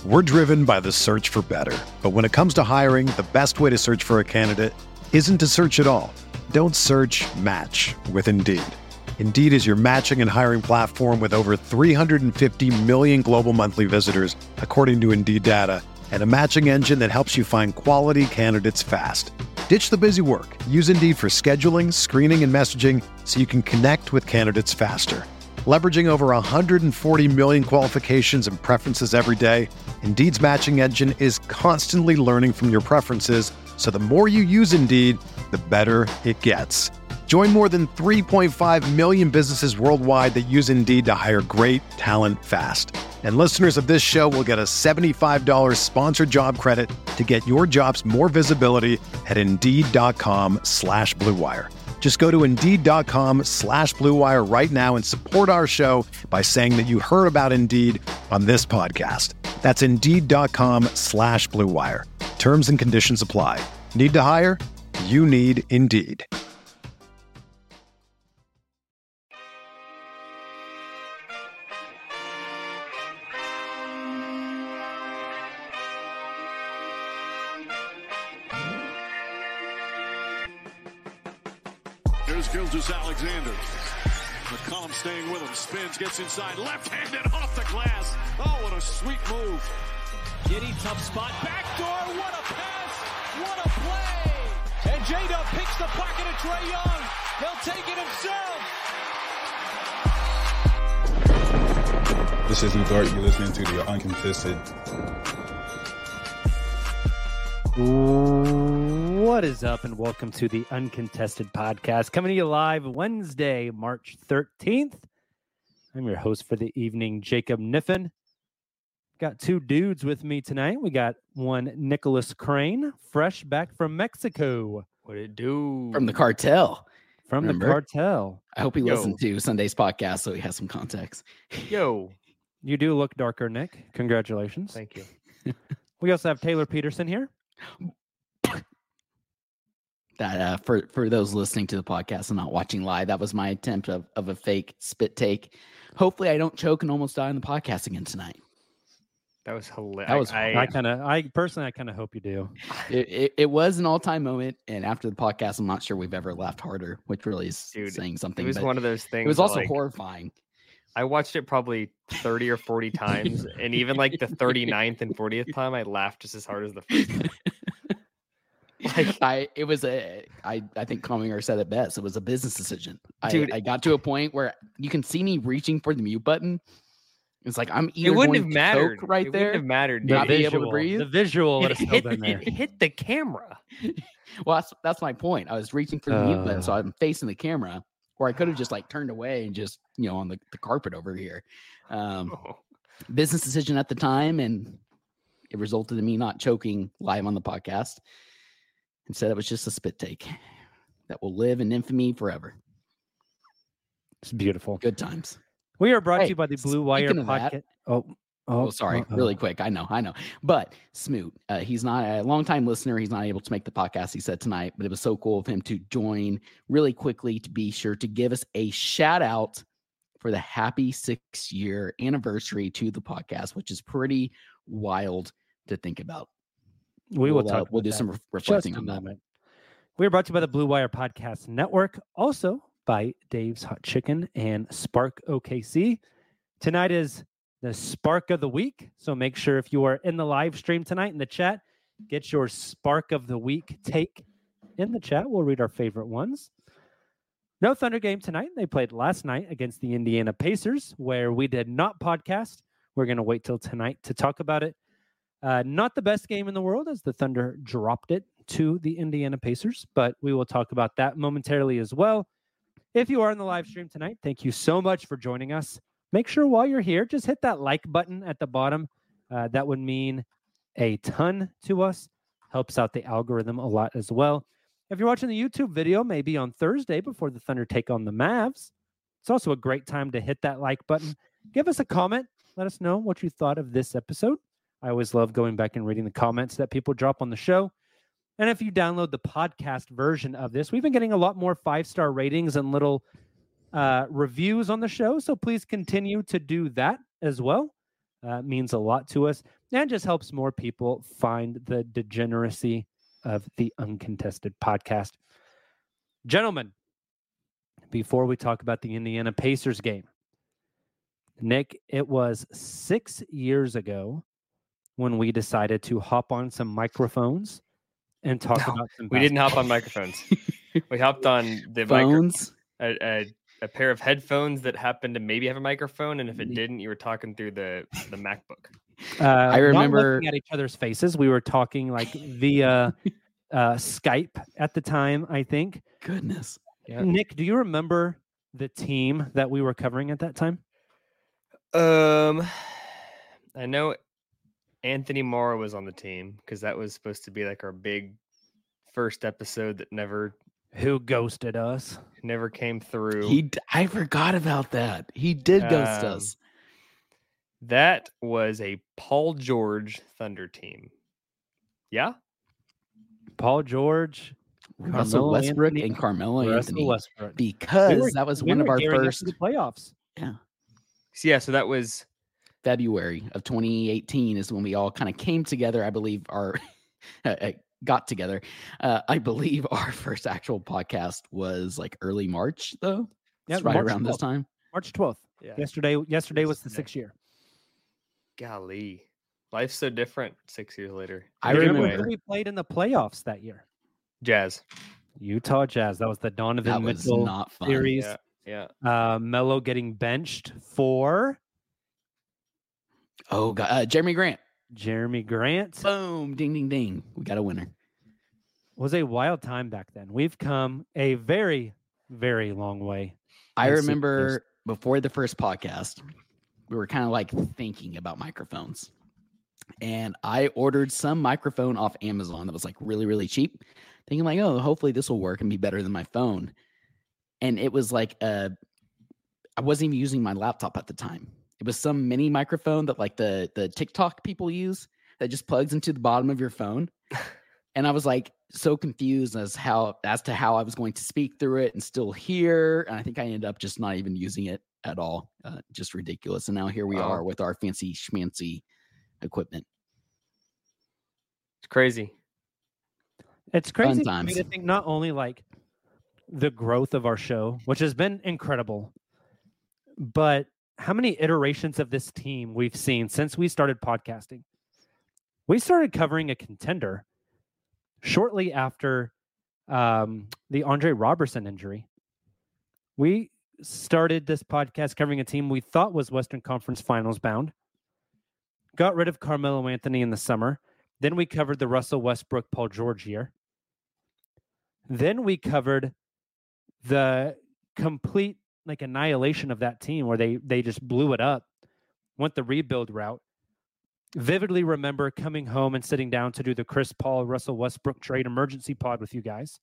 We're driven by the search for better. But when it comes to hiring, the best way to search for a candidate isn't to search at all. Don't search, match with Indeed. Indeed is your matching and hiring platform with over 350 million global monthly visitors, according to Indeed data, and a matching engine that helps you find quality candidates fast. Ditch the busy work. Use Indeed for scheduling, screening, and messaging so you can connect with candidates faster. Leveraging over 140 million qualifications and preferences every day, Indeed's matching engine is constantly learning from your preferences, so the more you use Indeed, the better it gets. Join more than 3.5 million businesses worldwide that use Indeed to hire great talent fast. And listeners of this show will get a $75 sponsored job credit to get your jobs more visibility at Indeed.com/Blue Wire. Just go to Indeed.com/Blue Wire right now and support our show by saying that you heard about Indeed on this podcast. That's Indeed.com/Blue Wire. Terms and conditions apply. Need to hire? You need Indeed. Here's Gilgeous-Alexander. McCollum staying with him. Spins, gets inside. Left-handed off the glass. Oh, what a sweet move. Giddy, tough spot. Backdoor. What a pass. What a play. And J-Dub picks the pocket of Trae Young. He'll take it himself. This is Lou Dort. You're listening to the Uncontested. What is up, and welcome to the Uncontested Podcast, coming to you live Wednesday, March 13th. I'm your host for the evening, Jacob Niffen. Got two dudes with me tonight. We got one, Nicholas Crane, fresh back from Mexico. What it do? From the cartel. From the cartel. I hope he listened to Sunday's podcast so he has some context. Yo. You do look darker, Nick. Congratulations. Thank you. We also have Taylor Peterson here. That for those listening to the podcast and not watching live, that was my attempt of a fake spit take. Hopefully I don't choke and almost die on the podcast again tonight. That was hilarious. That was I personally kind of hope you do. It was an all-time moment, and after the podcast, I'm not sure we've ever laughed harder, which really is saying something. It was one of those things. It was also horrifying. I watched it probably 30 or 40 times, and even like the 39th and 40th time, I laughed just as hard as the first time. I think Cominger said it best. It was a business decision. Dude, I got to a point where you can see me reaching for the mute button. It's like I'm either it wouldn't going have mattered to choke right it there, wouldn't have mattered. not be able to breathe. The visual would have still been there. It hit the camera. Well, that's my point. I was reaching for the mute button, so I'm facing the camera, or I could have just like turned away and just on the carpet over here. Business decision at the time, and it resulted in me not choking live on the podcast. Instead, it was just a spit take that will live in infamy forever. It's beautiful. Good times. We are brought to you by the Blue Wire Podcast. Sorry. Really quick. I know. But Smoot, he's not a longtime listener. He's not able to make the podcast, he said tonight, but it was so cool of him to join really quickly to be sure to give us a shout out for the happy 6-year anniversary to the podcast, which is pretty wild to think about. We'll do some reflecting on that. We are brought to you by the Blue Wire Podcast Network, also by Dave's Hot Chicken and Spark OKC. Tonight is the Spark of the Week, so make sure if you are in the live stream tonight in the chat, get your Spark of the Week take in the chat. We'll read our favorite ones. No Thunder game tonight. They played last night against the Indiana Pacers, where we did not podcast. We're going to wait till tonight to talk about it. Not the best game in the world as the Thunder dropped it to the Indiana Pacers, but we will talk about that momentarily as well. If you are in the live stream tonight, thank you so much for joining us. Make sure while you're here, just hit that like button at the bottom. That would mean a ton to us. Helps out the algorithm a lot as well. If you're watching the YouTube video, maybe on Thursday before the Thunder take on the Mavs, it's also a great time to hit that like button. Give us a comment. Let us know what you thought of this episode. I always love going back and reading the comments that people drop on the show. And if you download the podcast version of this, we've been getting a lot more 5-star ratings and little reviews on the show. So please continue to do that as well. means a lot to us and just helps more people find the degeneracy of the Uncontested podcast. Gentlemen, before we talk about the Indiana Pacers game, Nick, it was 6 years ago when we decided to hop on some microphones and talk about some We didn't hop on microphones. We hopped on the Phones. A pair of headphones that happened to maybe have a microphone, and if it didn't, you were talking through the MacBook. I remember not looking at each other's faces. We were talking like via Skype at the time, I think. Goodness. Yeah. Nick, do you remember the team that we were covering at that time? I know Anthony Morrow was on the team because that was supposed to be like our big first episode that never Who ghosted us? came through. I forgot about that. He did ghost Um, us. That was a Paul George Thunder team. Yeah. Paul George, Russell Carmelo Westbrook Anthony, and Carmelo Russell Anthony. Westbrook. Because that was one of our gearing up first for the playoffs. So yeah. So that was February of 2018 is when we all kind of came together. I believe our got together. I believe our first actual podcast was like early March, though. Yeah, It's right March around this 12th. time. March 12th. yeah. Yesterday was the Yesterday. 6th year. Golly, life's so different 6 years later. I Do you remember. who we played in the playoffs that year? Jazz. Utah Jazz. That was the Donovan That was Mitchell not fun. series. Yeah. Melo getting benched for Oh, God. Jeremy Grant. Jeremy Grant. Boom. Ding, ding, ding. We got a winner. Was a wild time back then. We've come a very, very long way. I in 6 years. remember before the first podcast, we were kind of like thinking about microphones. And I ordered some microphone off Amazon that was like really, really cheap, thinking like, oh, hopefully this will work and be better than my phone. And it was like, I wasn't even using my laptop at the time. It was some mini microphone that like the TikTok people use that just plugs into the bottom of your phone. And I was like so confused as to how I was going to speak through it and still hear. And I think I ended up just not even using it at all. Just ridiculous. And now here we Wow. are with our fancy schmancy equipment. It's crazy. It's crazy to times. me to think not only like the growth of our show, which has been incredible, but how many iterations of this team we've seen since we started podcasting. We started covering a contender shortly after the Andre Robertson injury. We started this podcast covering a team we thought was Western Conference Finals bound, got rid of Carmelo Anthony in the summer. Then we covered the Russell Westbrook, Paul George year. Then we covered the complete like annihilation of that team where they just blew it up, went the rebuild route. Vividly remember coming home and sitting down to do the Chris Paul, Russell Westbrook trade emergency pod with you guys.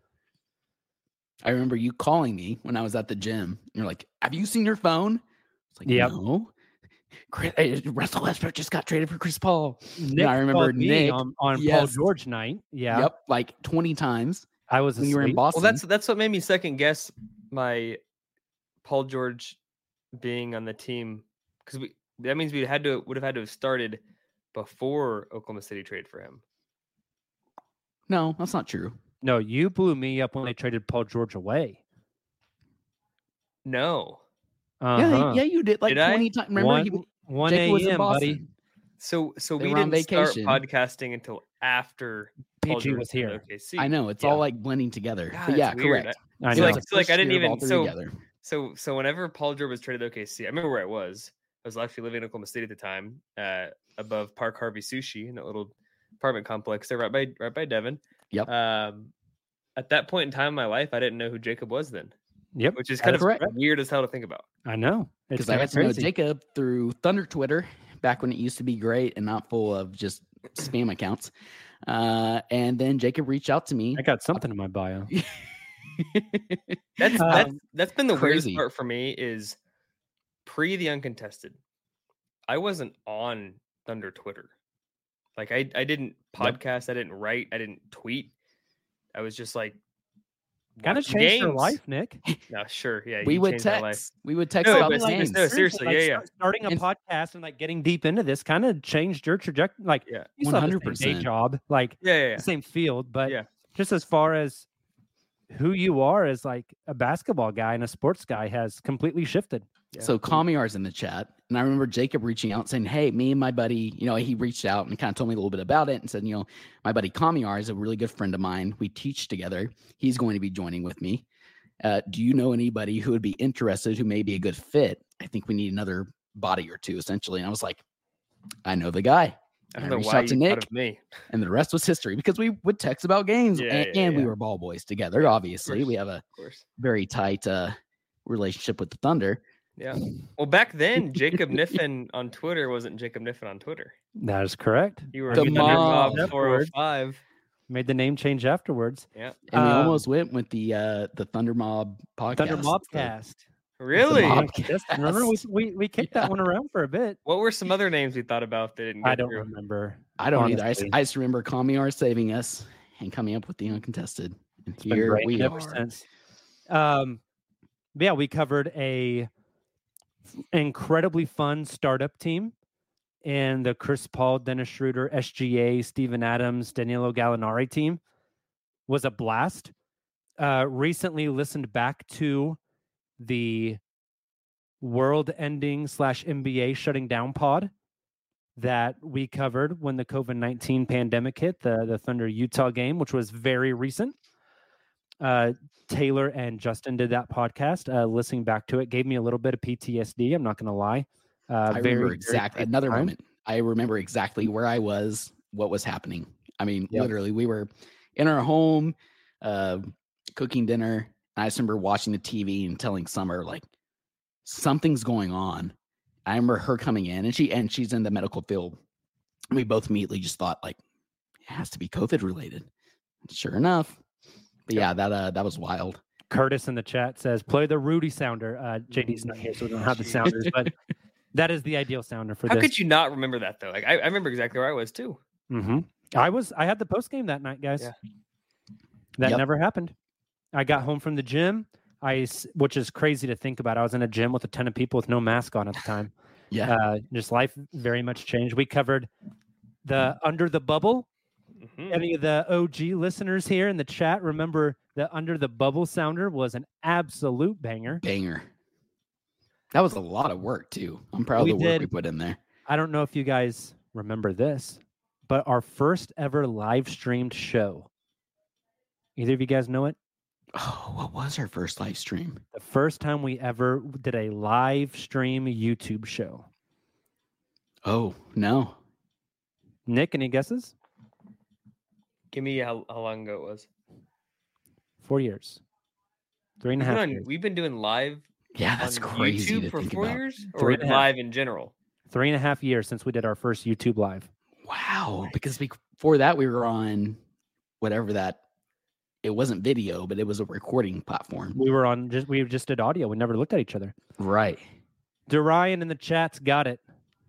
I remember you calling me when I was at the gym. And you're like, have you seen your phone? It's like, Yep. no. Russell Westbrook just got traded for Chris Paul. Nick I remember called me Nick. on Paul Yes. George night. Yeah. Yep. Like 20 times I was when you were in asleep. Boston. Well, that's what made me second guess my Paul George being on the team because that means would have had to have started before Oklahoma City traded for him. No, that's not true. No, you blew me up when they traded Paul George away. No. Uh-huh. Yeah, you did. Like Did I? 20 times. Remember, 1 Jake was in a.m., buddy. Boston. So They we were on didn't start vacation. podcasting until after Paul PG George was did here. OKC. I know it's Yeah. all like blending together. God, But yeah, it's weird. correct. I So know. like, so like I didn't First year of all even three together. So whenever Paul George was traded to OKC, I remember where I was. I was actually living in Oklahoma City at the time, above Park Harvey Sushi in that little apartment complex there, right by Devon. Yep. At that point in time in my life, I didn't know who Jacob was then, Yep. which is kind That's of correct. weird as hell to think about. I know. It's Because I got to know Jacob through Thunder Twitter back when it used to be great and not full of just spam accounts. And then Jacob reached out to me. I got something in my bio. That's been the Crazy. weirdest part for me is pre the Uncontested. I wasn't on Thunder Twitter. Like I didn't podcast, I didn't write, I didn't tweet. I was just like Kind of watch changed your games. life, Nick. No, sure. Yeah. We you would changed my life. text. We would text No, about but the like, games. no, seriously, yeah. Starting a And- podcast and like getting deep into this kind of changed your trajectory. Like, Yeah. you still have the same day 100%. job, like Yeah. the same field, but Yeah. just as far as who you are as like a basketball guy and a sports guy has completely shifted. Yeah. So Kamiar's in the chat, and I remember Jacob reaching out saying, "Hey, me and my buddy, he reached out and kind of told me a little bit about it and said, my buddy Kamiar is a really good friend of mine. We teach together. He's going to be joining with me. Do you know anybody who would be interested, who may be a good fit? I think we need another body or two, essentially." And I was like, "I know the guy." I And don't know reached why out to you Nick, thought of me. and the rest was history because we would text about games, Yeah, and we yeah. were ball boys together. Obviously, course. we have a Of course. very tight relationship with the Thunder. Yeah. Well, back then, Jacob Niffen on Twitter wasn't Jacob Niffen on Twitter. That is correct. You were The Thunder mob. Mob 405. Made the name change afterwards. Yeah. And we Um, almost went with the Thunder Mob podcast. Thunder So- Mobcast. Really? Mob- Remember we kicked that one around for a bit. What were some other names we thought about that didn't get I don't through? remember. I don't either. honestly. I just remember Kamiar saving us and coming up with the uncontested. And It's been here great we ever are. since. Yeah, we covered a incredibly fun startup team in the Chris Paul, Dennis Schroeder, SGA, Steven Adams, Danilo Gallinari team. Was a blast. Recently listened back to the world ending / NBA shutting down pod that we covered when the COVID-19 pandemic hit, the Thunder Utah game, which was very recent. Taylor and Justin did that podcast. Listening back to it gave me a little bit of PTSD. I'm not going to lie. I remember exactly crazy another time. moment. I remember exactly where I was, what was happening. I mean, Yep. literally, we were in our home cooking dinner. I just remember watching the TV and telling Summer, like, something's going on. I remember her coming in, and she's in the medical field. We both immediately just thought, like, it has to be COVID related. Sure enough. But yeah, that was wild. Curtis in the chat says, play the Rudy sounder. JD's not here, so we don't have the sounders, but that is the ideal sounder for How this. could you not remember that though? Like I remember exactly where I was too. Mm-hmm. I had the post game that night, guys. Yeah. That Yep. never happened. I got home from the gym. Which is crazy to think about. I was in a gym with a ton of people with no mask on at the time. Yeah. Just life very much changed. We covered the Under the Bubble. Mhm. Any of the OG listeners here in the chat remember the Under the Bubble sounder was an absolute banger. Banger. That was a lot of work too. I'm proud of We the work we did. put in there. I don't know if you guys remember this, but our first ever live streamed show. Either of you guys know it? Oh, what was our first live stream? The first time we ever did a live stream YouTube show. Oh, no. Nick, any guesses? Give me how long ago it was. 4 years. 3.5 years. We've been doing live Yeah, that's on crazy YouTube to for think 4 about. years, or 3.5. live in general. 3.5 years since we did our first YouTube live. Wow. Because before that, we were on whatever that, it wasn't video, but it was a recording platform. We just did audio. We never looked at each other. Right. Dorian in the chat's got it.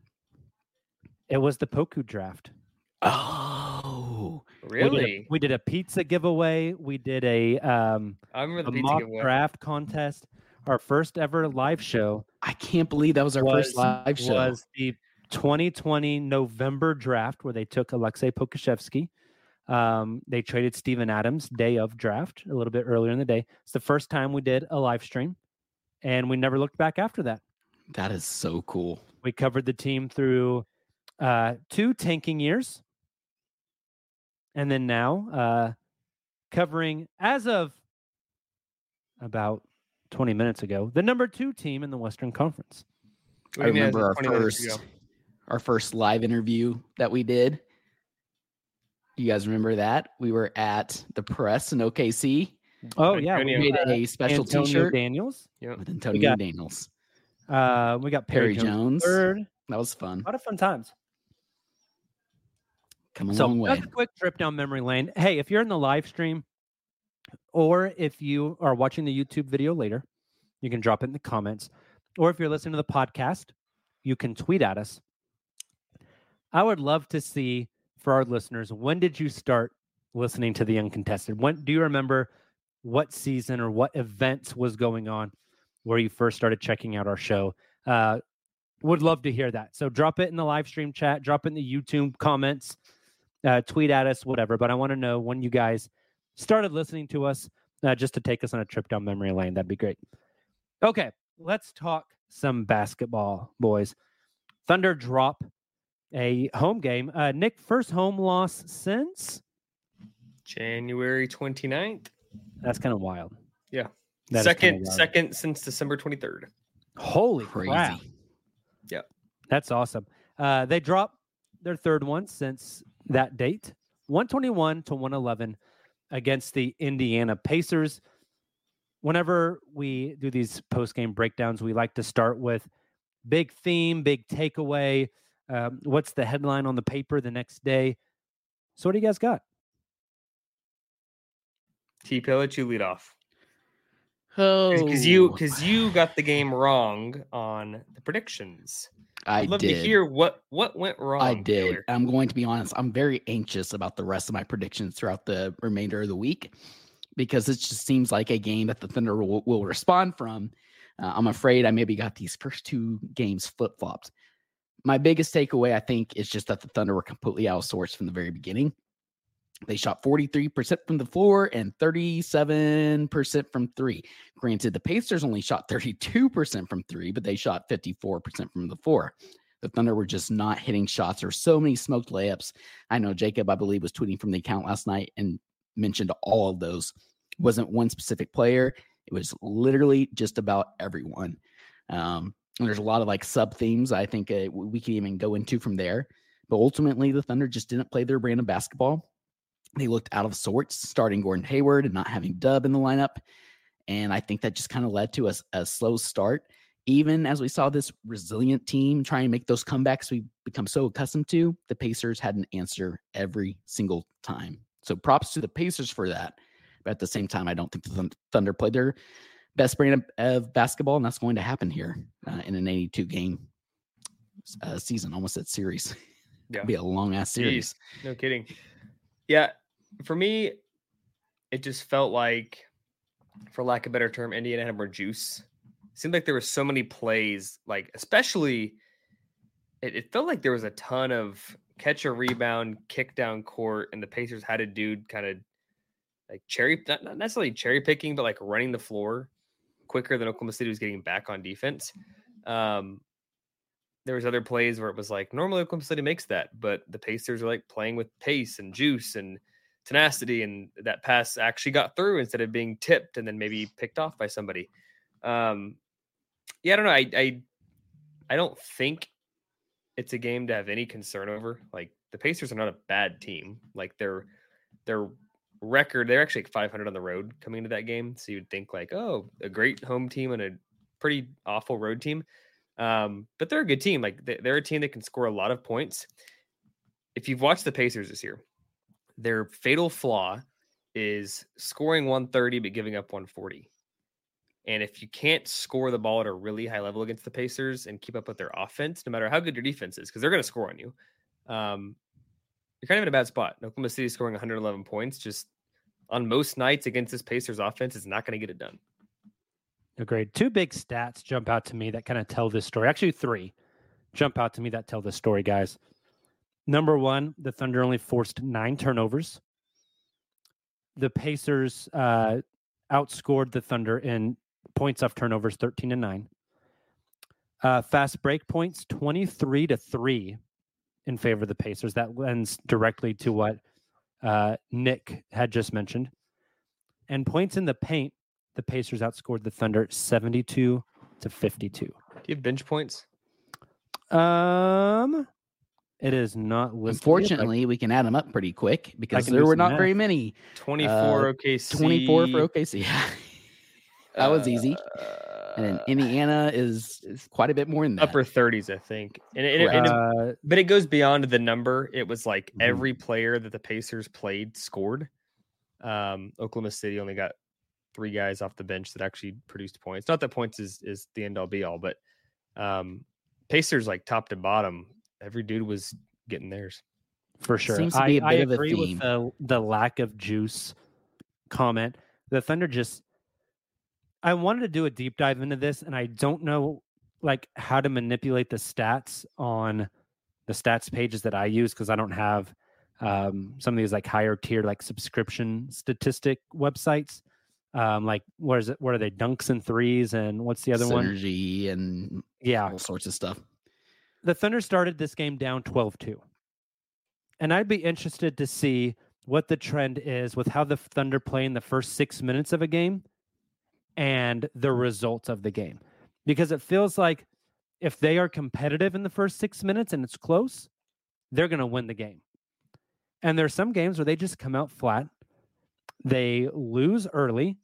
It was the Poku draft. Oh, Really? We did a pizza giveaway. We did a I remember the pizza mock giveaway. draft contest. Our first ever live show I can't believe that was our first live show. was the 2020 November draft where they took Alexei Pokushevsky. They traded Steven Adams day of draft a little bit earlier in the day. It's the first time we did a live stream, and we never looked back after that. That is so cool. We covered the team through 2 tanking years, and then now covering, as of about 20 minutes ago, the number 2 team in the Western Conference. What I do you mean, as remember of 20 minutes ago? our first live interview that we did. You guys remember that? We were at the press in OKC. Oh yeah, Antonio. We made a special Antonio T-shirt Daniels. with Antonio got- Daniels. We got Perry Jones. Third. That was fun. A lot of fun times. Come a So long way. that's a quick trip down memory lane. Hey, if you're in the live stream, or if you are watching the YouTube video later, you can drop it in the comments. Or if you're listening to the podcast, you can tweet at us. I would love to see, for our listeners, when did you start listening to the Uncontested? When do you remember what season or what events was going on where you first started checking out our show. Would love to hear that. So drop it in the live stream chat, drop it in the YouTube comments, tweet at us, whatever. But I want to know when you guys started listening to us, just to take us on a trip down memory lane. That'd be great. Okay, let's talk some basketball, boys. Thunder drop a home game. Nick, first home loss since January 29th. That's kind of wild. Yeah. That Second since December 23rd. Holy Crazy. crap. Yeah. That's awesome. They dropped their third one since that date, 121-111 against the Indiana Pacers. Whenever we do these post-game breakdowns, we like to start with big theme, big takeaway. What's the headline on the paper the next day? So what do you guys got? T-Pill, let you lead off. Oh, Because you got the game wrong on the predictions. I'd love to hear what went wrong. I did. Taylor. I'm going to be honest. I'm very anxious about the rest of my predictions throughout the remainder of the week because it just seems like a game that the Thunder will respond from. I'm afraid I maybe got these first two games flip-flopped. My biggest takeaway, I think, is just that the Thunder were completely outsourced from the very beginning. They shot 43% from the floor and 37% from three. Granted, the Pacers only shot 32% from three, but they shot 54% from the floor. The Thunder were just not hitting shots. There were so many smoked layups. I know Jacob, I believe, was tweeting from the account last night and mentioned all of those. It wasn't one specific player. It was literally just about everyone. And there's a lot of like sub themes I think we can even go into from there. But ultimately, the Thunder just didn't play their brand of basketball. They looked out of sorts, starting Gordon Hayward and not having Dub in the lineup. And I think that just kind of led to a slow start. Even as we saw this resilient team try and make those comebacks we've become so accustomed to, the Pacers had an answer every single time. So props to the Pacers for that. But at the same time, I don't think the Thunder played their best brand of basketball, and that's going to happen here in an 82-game season, almost that series. Yeah. It'll be a long-ass series. Jeez, no kidding. Yeah, for me, it just felt like, for lack of a better term, Indiana had more juice. It seemed like there were so many plays, like especially, it felt like there was a ton of catch a rebound, kick down court, and the Pacers had a dude kind of like not necessarily cherry picking, but like running the floor quicker than Oklahoma City was getting back on defense. There was other plays where it was like, normally Oklahoma City makes that, but the Pacers are like playing with pace and juice and tenacity, and that pass actually got through instead of being tipped and then maybe picked off by somebody. Yeah, I don't know. I don't think it's a game to have any concern over. Like, the Pacers are not a bad team. Like, their record, they're actually like 500 on the road coming into that game. So you'd think like, oh, a great home team and a pretty awful road team. But they're a good team. Like, they're a team that can score a lot of points. If you've watched the Pacers this year, their fatal flaw is scoring 130 but giving up 140. And if you can't score the ball at a really high level against the Pacers and keep up with their offense, no matter how good your defense is, because they're going to score on you, you're kind of in a bad spot. Oklahoma City scoring 111 points just on most nights against this Pacers offense is not going to get it done. Agreed. Two big stats jump out to me that kind of tell this story. Actually, three jump out to me that tell this story, guys. Number one, the Thunder only forced 9 turnovers. The Pacers outscored the Thunder in points off turnovers, 13-9. Fast break points, 23-3 in favor of the Pacers. That lends directly to what Nick had just mentioned. And points in the paint, the Pacers outscored the Thunder 72-52. Do you have bench points? It is not listed. Unfortunately, we can add them up pretty quick because there were not very many. 24 OKC. 24 for OKC. That was easy. And Indiana is quite a bit more than that. Upper 30s, I think. But it goes beyond the number. It was like every player that the Pacers played scored. Oklahoma City only got 3 guys off the bench that actually produced points. Not that points is the end all be all, but Pacers, like top to bottom, every dude was getting theirs. For sure. Seems to be a bit I of a agree theme. with the lack of juice comment. the Thunder just, I wanted to do a deep dive into this, and I don't know like how to manipulate the stats on the stats pages that I use because I don't have some of these like higher tier like subscription statistic websites. Like what is it? What are they? Dunks and threes, and what's the other one? Synergy and all sorts of stuff. The Thunder started this game down 12-2. And I'd be interested to see what the trend is with how the Thunder play in the first 6 minutes of a game and the results of the game. Because it feels like if they are competitive in the first 6 minutes and it's close, they're going to win the game. And there's some games where they just come out flat. They lose early.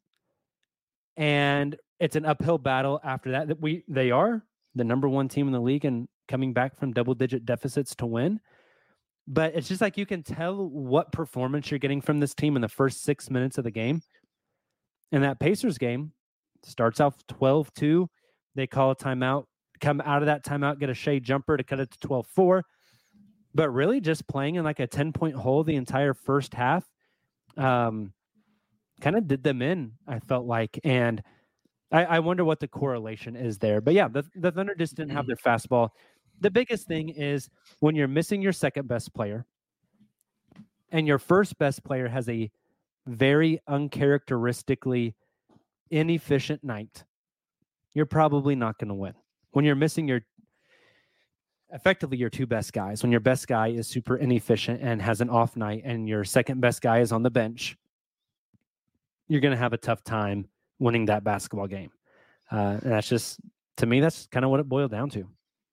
And it's an uphill battle after that. They are the number one team in the league and coming back from double-digit deficits to win. But it's just like you can tell what performance you're getting from this team in the first 6 minutes of the game. And that Pacers game starts off 12-2. They call a timeout, come out of that timeout, get a Shea jumper to cut it to 12-4. But really just playing in like a 10-point hole the entire first half kind of did them in, I felt like. And I wonder what the correlation is there. But yeah, the Thunder just didn't have their fastball. The biggest thing is when you're missing your second best player and your first best player has a very uncharacteristically inefficient night, you're probably not going to win. When you're missing effectively your two best guys, when your best guy is super inefficient and has an off night and your second best guy is on the bench, you're going to have a tough time winning that basketball game. And that's just, to me, that's kind of what it boiled down to.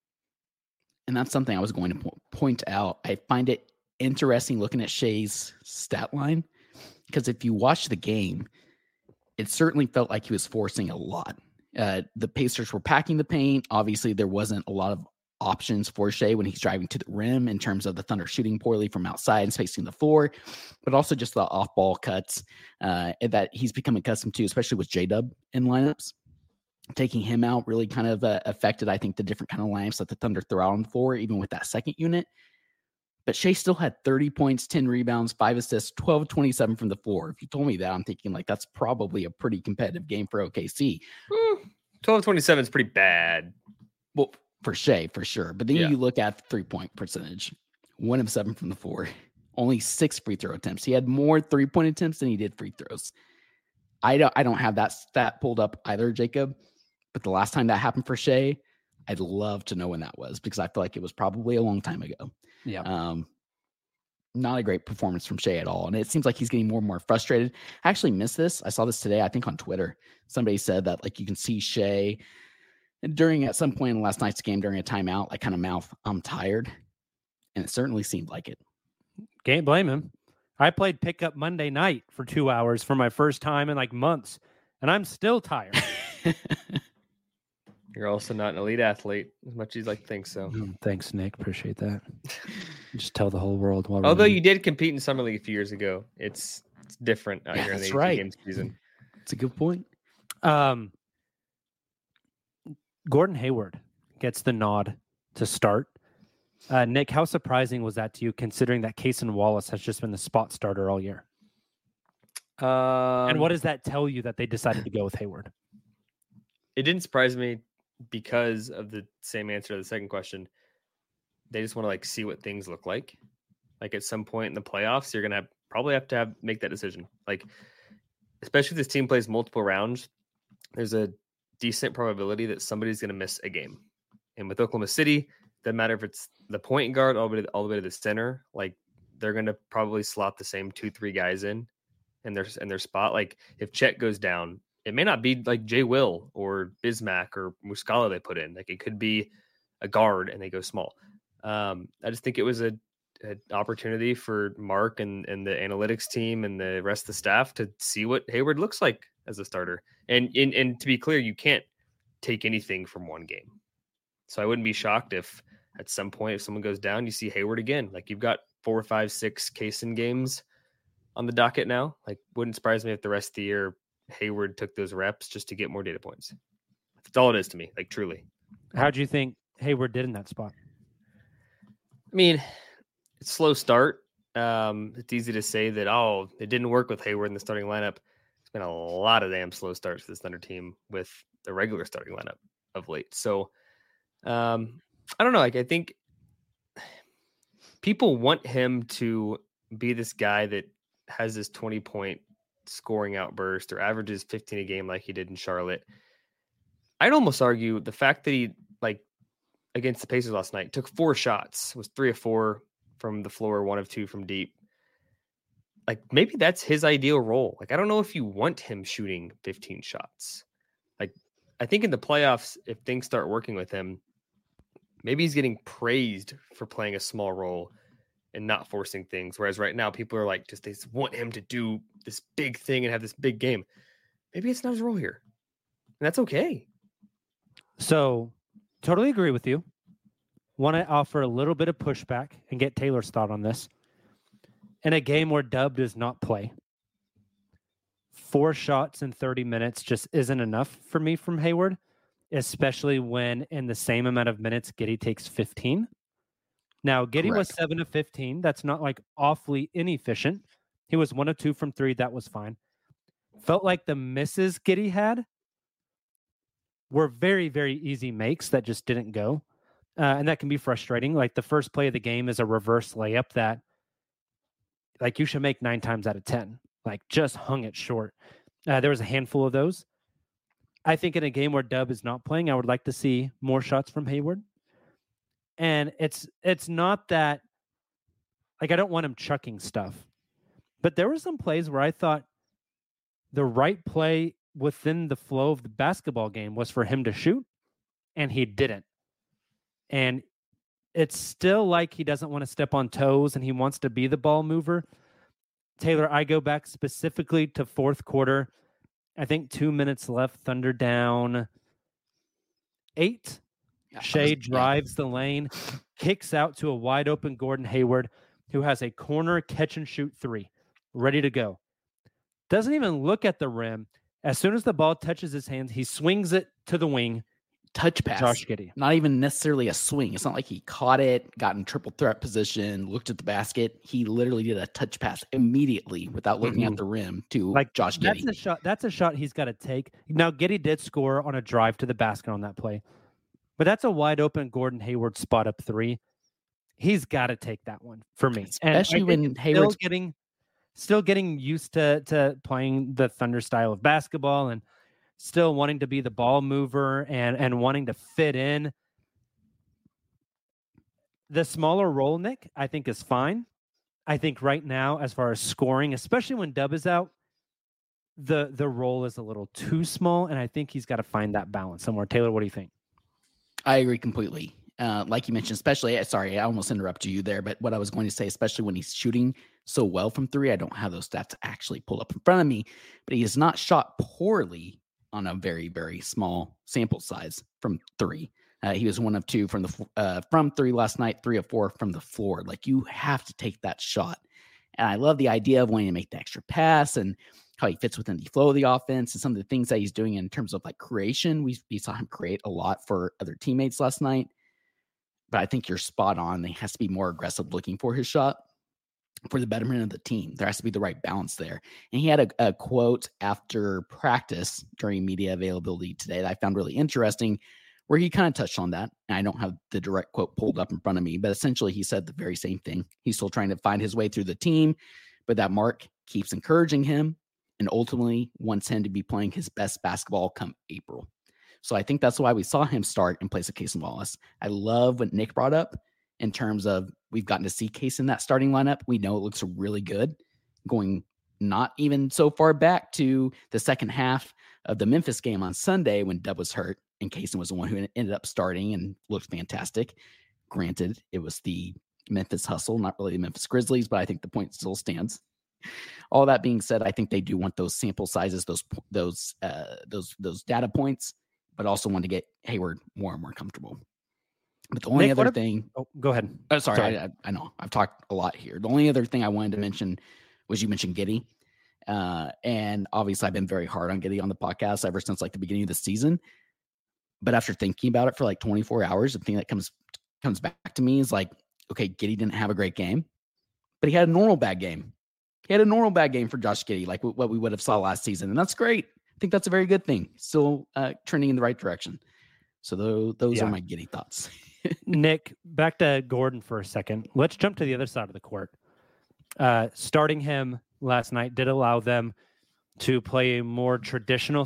And that's something I was going to point out. I find it interesting looking at Shea's stat line because if you watch the game, it certainly felt like he was forcing a lot. The Pacers were packing the paint. Obviously, there wasn't a lot of options for Shea when he's driving to the rim in terms of the Thunder shooting poorly from outside and spacing the floor, but also just the off-ball cuts that he's become accustomed to, especially with J-Dub in lineups. Taking him out really kind of affected, I think, the different kind of lineups that the Thunder throw out on the floor, even with that second unit. But Shea still had 30 points, 10 rebounds, 5 assists, 12-27 from the floor. If you told me that, I'm thinking like that's probably a pretty competitive game for OKC. 12-27 is pretty bad. Well, for Shea, for sure. But then you look at the 3-point percentage, 1 of 7 from the floor, only 6 free throw attempts. He had more 3-point attempts than he did free throws. I don't have that stat pulled up either, Jacob. But the last time that happened for Shea, I'd love to know when that was because I feel like it was probably a long time ago. Yeah. Not a great performance from Shea at all. And it seems like he's getting more and more frustrated. I actually missed this. I saw this today, I think on Twitter. Somebody said that like you can see Shea at some point in last night's game during a timeout, like kind of mouth, I'm tired. And it certainly seemed like it. Can't blame him. I played pickup Monday night for 2 hours for my first time in like months, and I'm still tired. You're also not an elite athlete as much as you'd like to think so. Thanks, Nick. Appreciate that. Just tell the whole world. Although you did compete in Summer League a few years ago, it's different out here in the 18 game season. It's a good point. Gordon Hayward gets the nod to start. Nick, how surprising was that to you, considering that Cason Wallace has just been the spot starter all year? And what does that tell you that they decided to go with Hayward? It didn't surprise me because of the same answer to the second question. They just want to like see what things look like. Like at some point in the playoffs, you're gonna probably have to make that decision. Like, especially if this team plays multiple rounds, there's a decent probability that somebody's gonna miss a game. And with Oklahoma City, doesn't matter if it's the point guard all the way to the center. Like they're gonna probably slot the same 2-3 guys in their spot. Like if Chet goes down, it may not be like Jay Will or Bismack or Muscala they put in. Like it could be a guard and they go small. I just think it was an opportunity for Mark and the analytics team and the rest of the staff to see what Hayward looks like as a starter. And to be clear, you can't take anything from one game. So I wouldn't be shocked if at some point, if someone goes down, you see Hayward again. Like you've got 4, 5, 6 Cason games on the docket now. Like wouldn't surprise me if the rest of the year Hayward took those reps just to get more data points. That's all it is to me, like truly. How do you think Hayward did in that spot? I mean, it's slow start. It's easy to say that, it didn't work with Hayward in the starting lineup. It's been a lot of damn slow starts for this Thunder team with the regular starting lineup of late. So I don't know. Like, I think people want him to be this guy that has this 20-point scoring outburst or averages 15 a game like he did in Charlotte. I'd almost argue the fact that he, like, against the Pacers last night, took 4 shots, was 3 of 4 from the floor, 1 of 2 from deep. Like, maybe that's his ideal role. Like, I don't know if you want him shooting 15 shots. Like, I think in the playoffs, if things start working with him, maybe he's getting praised for playing a small role and not forcing things. Whereas right now, people are like, they just want him to do this big thing and have this big game. Maybe it's not his role here. And that's okay. So, totally agree with you. Want to offer a little bit of pushback and get Taylor's thought on this. In a game where Dub does not play, 4 shots in 30 minutes just isn't enough for me from Hayward, especially when in the same amount of minutes, Giddey takes 15. Now, Giddey was 7 of 15. That's not like awfully inefficient. He was 1 of 2 from 3. That was fine. Felt like the misses Giddey had were very, very easy makes that just didn't go. And that can be frustrating. Like, the first play of the game is a reverse layup that, like, you should make 9 times out of 10. Like, just hung it short. There was a handful of those. I think in a game where Dub is not playing, I would like to see more shots from Hayward. And it's not that, like, I don't want him chucking stuff. But there were some plays where I thought the right play within the flow of the basketball game was for him to shoot, and he didn't. And it's still like he doesn't want to step on toes and he wants to be the ball mover. Taylor, I go back specifically to fourth quarter. I think 2 minutes left, Thunder down 8. Shea drives the lane, kicks out to a wide open Gordon Hayward, who has a corner catch and shoot 3 ready to go. Doesn't even look at the rim. As soon as the ball touches his hands, he swings it to the wing. Touch pass. Josh Giddey. Not even necessarily a swing. It's not like he caught it, got in triple threat position, looked at the basket. He literally did a touch pass immediately without looking at the rim to Josh Giddey. That's a shot he's got to take. Now, Giddey did score on a drive to the basket on that play. But that's a wide open Gordon Hayward spot up 3. He's got to take that one for me. Especially when Hayward's still getting used to playing the Thunder style of basketball and still wanting to be the ball mover and wanting to fit in. The smaller role, Nick, I think is fine. I think right now, as far as scoring, especially when Dub is out, the role is a little too small, and I think he's got to find that balance somewhere. Taylor, what do you think? I agree completely. Like you mentioned, especially, sorry, I almost interrupted you there, but what I was going to say, especially when he's shooting so well from 3, I don't have those stats actually pulled up in front of me, but he has not shot poorly on a very, very small sample size from 3. He was 1 of 2 from 3 last night, 3 of 4 from the floor. Like, you have to take that shot. And I love the idea of wanting to make the extra pass and how he fits within the flow of the offense and some of the things that he's doing in terms of like creation. We saw him create a lot for other teammates last night. But I think you're spot on. He has to be more aggressive looking for his shot for the betterment of the team. There has to be the right balance there. And he had a quote after practice during media availability today that I found really interesting, where he kind of touched on that. And I don't have the direct quote pulled up in front of me, but essentially he said the very same thing. He's still trying to find his way through the team, but that Mark keeps encouraging him and ultimately wants him to be playing his best basketball come April. So I think that's why we saw him start in place of Cason Wallace. I love what Nick brought up in terms of we've gotten to see Case in that starting lineup. We know it looks really good, going not even so far back to the second half of the Memphis game on Sunday when Dub was hurt and Cason was the one who ended up starting and looked fantastic. Granted, it was the Memphis Hustle, not really the Memphis Grizzlies, but I think the point still stands. All that being said, I think they do want those sample sizes, those data points, but also want to get Hayward more and more comfortable. But the only Nick, other thing... Oh, go ahead. Oh, sorry. I know. I've talked a lot here. The only other thing I wanted to mention was you mentioned Giddey. And obviously, I've been very hard on Giddey on the podcast ever since like the beginning of the season. But after thinking about it for like 24 hours, the thing that comes back to me is like, okay, Giddey didn't have a great game, but he had a normal bad game. he had a normal bad game for Josh Giddey, like what we would have saw last season. And that's great. I think that's a very good thing. Still trending in the right direction. So those are my Giddey thoughts. Nick, back to Gordon for a second. Let's jump to the other side of the court. Starting him last night did allow them to play a more traditional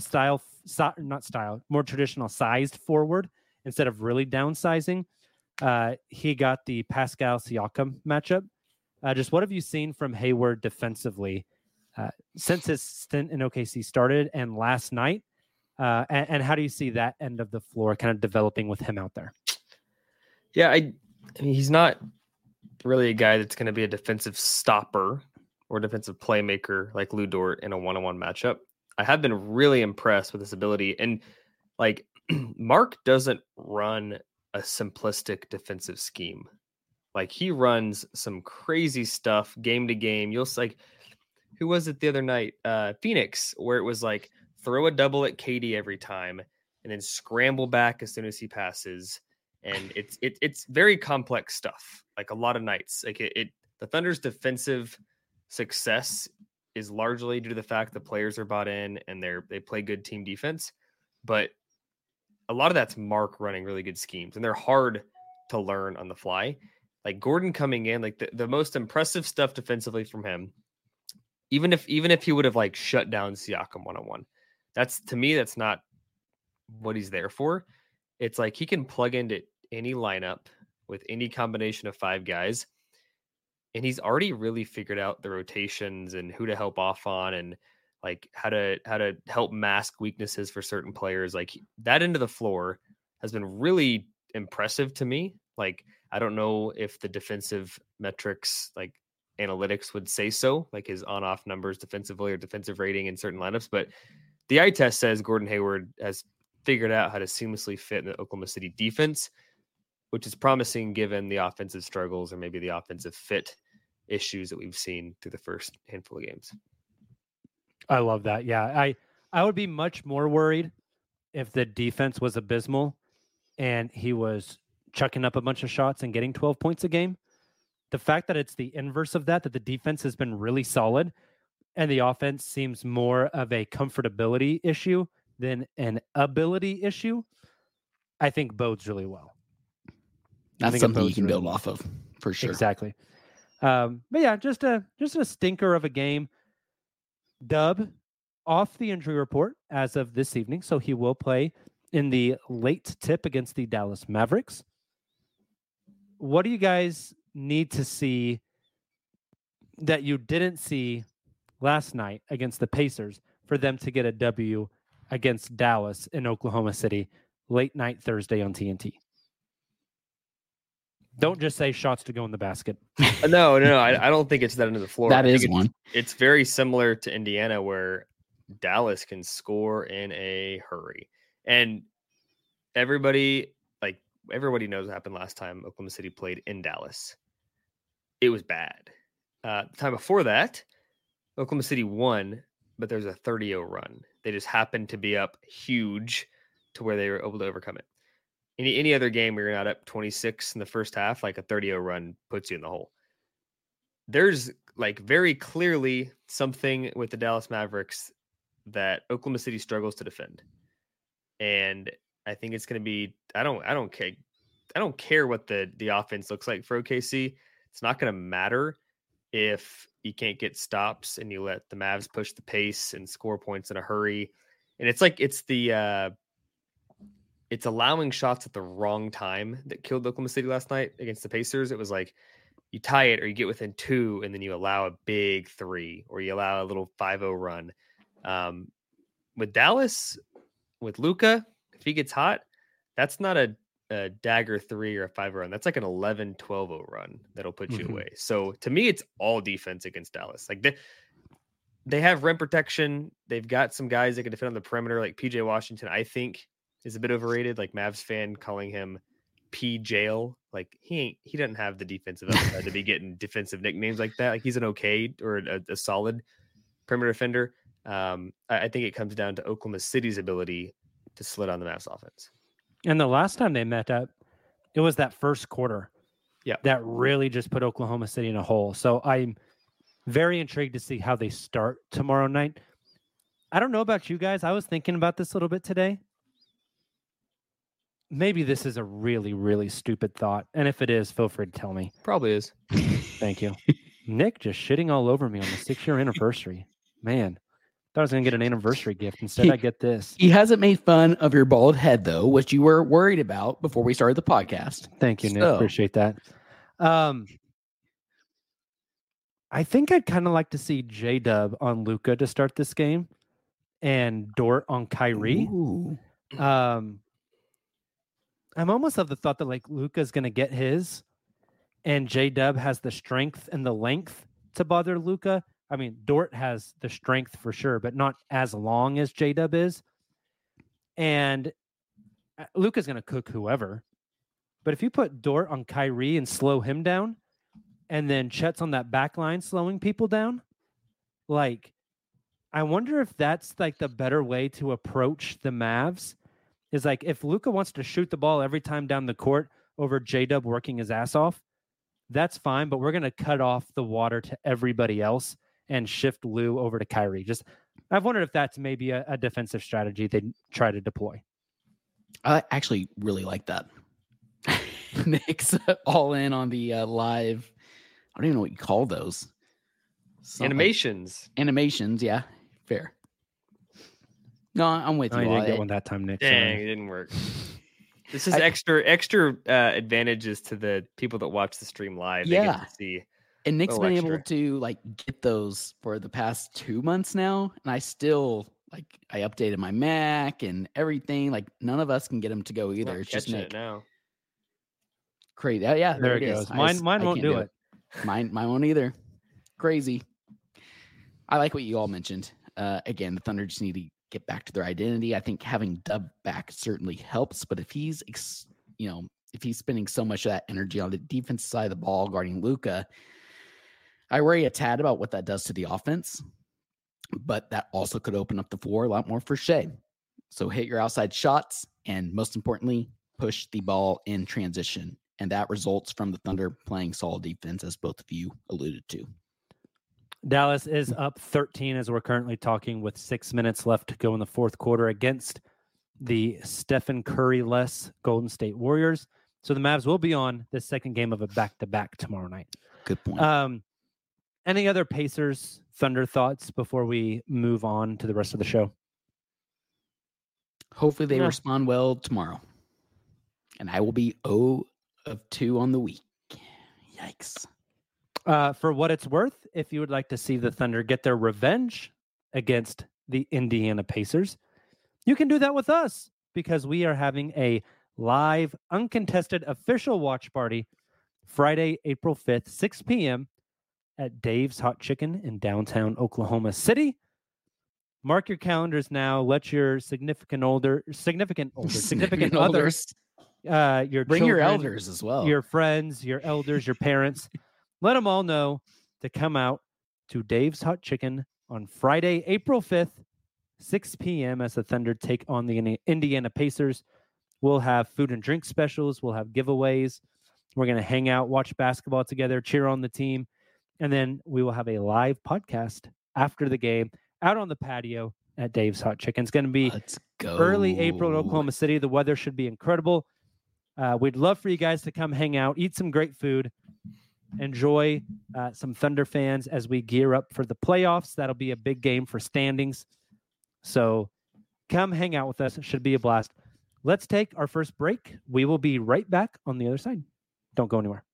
more traditional sized forward instead of really downsizing. He got the Pascal Siakam matchup. Just what have you seen from Hayward defensively since his stint in OKC started and last night? And how do you see that end of the floor kind of developing with him out there? Yeah, I mean, he's not really a guy that's going to be a defensive stopper or defensive playmaker like Lu Dort in a one-on-one matchup. I have been really impressed with his ability. And like Mark doesn't run a simplistic defensive scheme. Like he runs some crazy stuff game to game. You'll like, who was it the other night? Phoenix, where it was like throw a double at KD every time and then scramble back as soon as he passes. And it's very complex stuff. Like a lot of nights, like the Thunder's defensive success is largely due to the fact the players are bought in and they play good team defense. But a lot of that's Mark running really good schemes, and they're hard to learn on the fly. Like Gordon coming in, like the most impressive stuff defensively from him, even if he would have like shut down Siakam one-on-one, to me, that's not what he's there for. It's like he can plug into any lineup with any combination of 5 guys. And he's already really figured out the rotations and who to help off on and like how to help mask weaknesses for certain players. Like that end of the floor has been really impressive to me. Like, I don't know if the defensive metrics, like analytics would say so, like his on-off numbers defensively or defensive rating in certain lineups, but the eye test says Gordon Hayward has figured out how to seamlessly fit in the Oklahoma City defense, which is promising given the offensive struggles or maybe the offensive fit issues that we've seen through the first handful of games. I love that. Yeah, I would be much more worried if the defense was abysmal and he was chucking up a bunch of shots and getting 12 points a game. The fact that it's the inverse of that the defense has been really solid and the offense seems more of a comfortability issue than an ability issue, I think bodes really well. That's something you can build off of for sure. Exactly. But yeah, just a stinker of a game. Dub off the injury report as of this evening, so he will play in the late tip against the Dallas Mavericks. What do you guys need to see that you didn't see last night against the Pacers for them to get a W against Dallas in Oklahoma City late night Thursday on TNT? Don't just say shots to go in the basket. No. I don't think it's that end of the floor. That is one. It's very similar to Indiana where Dallas can score in a hurry. And everybody knows what happened last time Oklahoma City played in Dallas. It was bad. The time before that, Oklahoma City won, but there's a 30-0 run. They just happened to be up huge to where they were able to overcome it. Any other game where you're not up 26 in the first half, like a 30-0 run puts you in the hole. There's like very clearly something with the Dallas Mavericks that Oklahoma City struggles to defend. And I think it's going to be, I don't care what the offense looks like for OKC. It's not going to matter if you can't get stops and you let the Mavs push the pace and score points in a hurry. And it's allowing shots at the wrong time that killed Oklahoma City last night against the Pacers. It was like you tie it or you get within 2 and then you allow a big 3 or you allow a little 5-0 run. With Dallas, with Luka, if he gets hot, that's not a dagger 3 or a 5 run. That's like an 11-12-0 run that'll put you away. So to me, it's all defense against Dallas. Like they have rim protection. They've got some guys that can defend on the perimeter, like PJ Washington, I think is a bit overrated. Like Mavs fan calling him P Jail. Like he doesn't have the defensive upside to be getting defensive nicknames like that. Like he's an okay or a solid perimeter defender. I think it comes down to Oklahoma City's ability to slit on the Mavs offense. And the last time they met up, it was that first quarter. Yeah. That really just put Oklahoma City in a hole. So Very intrigued to see how they start tomorrow night. I don't know about you guys. I was thinking about this a little bit today. Maybe this is a really, really stupid thought. And if it is, feel free to tell me. Probably is. Thank you. Nick just shitting all over me on the 6-year anniversary. Man, thought I was going to get an anniversary gift. Instead, I get this. He hasn't made fun of your bald head, though, which you were worried about before we started the podcast. Thank you, Nick. Appreciate that. I think I'd kind of like to see J-Dub on Luka to start this game and Dort on Kyrie. I'm almost of the thought that like Luka's going to get his and J-Dub has the strength and the length to bother Luka. I mean, Dort has the strength for sure, but not as long as J-Dub is. And Luka's going to cook whoever. But if you put Dort on Kyrie and slow him down, and then Chet's on that back line slowing people down, like, I wonder if that's like the better way to approach the Mavs. Is like if Luka wants to shoot the ball every time down the court over J-Dub working his ass off, that's fine, but we're going to cut off the water to everybody else and shift Lou over to Kyrie. I've wondered if that's maybe a defensive strategy they try to deploy. I actually really like that. Nick's all in on the live. I don't even know what you call those. Animations. Animations, yeah. Fair. No, I'm with you. I didn't get one that time, Nick. Dang, it didn't work. This is extra advantages to the people that watch the stream live. Yeah. They get to see. And Nick's been able to like get those for the past 2 months now, and I still I updated my Mac and everything. Like none of us can get them to go either. It's just Nick now. Crazy. Yeah, there it goes. Mine won't do it. Mine won't either. Crazy. I like what you all mentioned. Again, the Thunder just need to get back to their identity. I think having Dub back certainly helps, but if he's spending so much of that energy on the defensive side of the ball guarding Luka, I worry a tad about what that does to the offense, but that also could open up the floor a lot more for Shea. So hit your outside shots, and most importantly, push the ball in transition. And that results from the Thunder playing solid defense, as both of you alluded to. Dallas is up 13 as we're currently talking with 6 minutes left to go in the fourth quarter against the Stephen Curry-less Golden State Warriors. So the Mavs will be on the second game of a back-to-back tomorrow night. Good point. Any other Pacers Thunder thoughts before we move on to the rest of the show? Hopefully they respond well tomorrow. And I will be 0 of 2 on the week. Yikes. For what it's worth, if you would like to see the Thunder get their revenge against the Indiana Pacers, you can do that with us because we are having a live, uncontested official watch party Friday, April 5th, 6 p.m. at Dave's Hot Chicken in downtown Oklahoma City. Mark your calendars now. Let your significant others, your bring children, your elders as well, your friends, your elders, your parents. Let them all know to come out to Dave's Hot Chicken on Friday, April 5th, 6 p.m. as the Thunder take on the Indiana Pacers. We'll have food and drink specials. We'll have giveaways. We're going to hang out, watch basketball together, cheer on the team. And then we will have a live podcast after the game out on the patio at Dave's Hot Chicken. It's going to be early April in Oklahoma City. The weather should be incredible. We'd love for you guys to come hang out, eat some great food, enjoy some Thunder fans as we gear up for the playoffs. That'll be a big game for standings. So come hang out with us. It should be a blast. Let's take our first break. We will be right back on the other side. Don't go anywhere.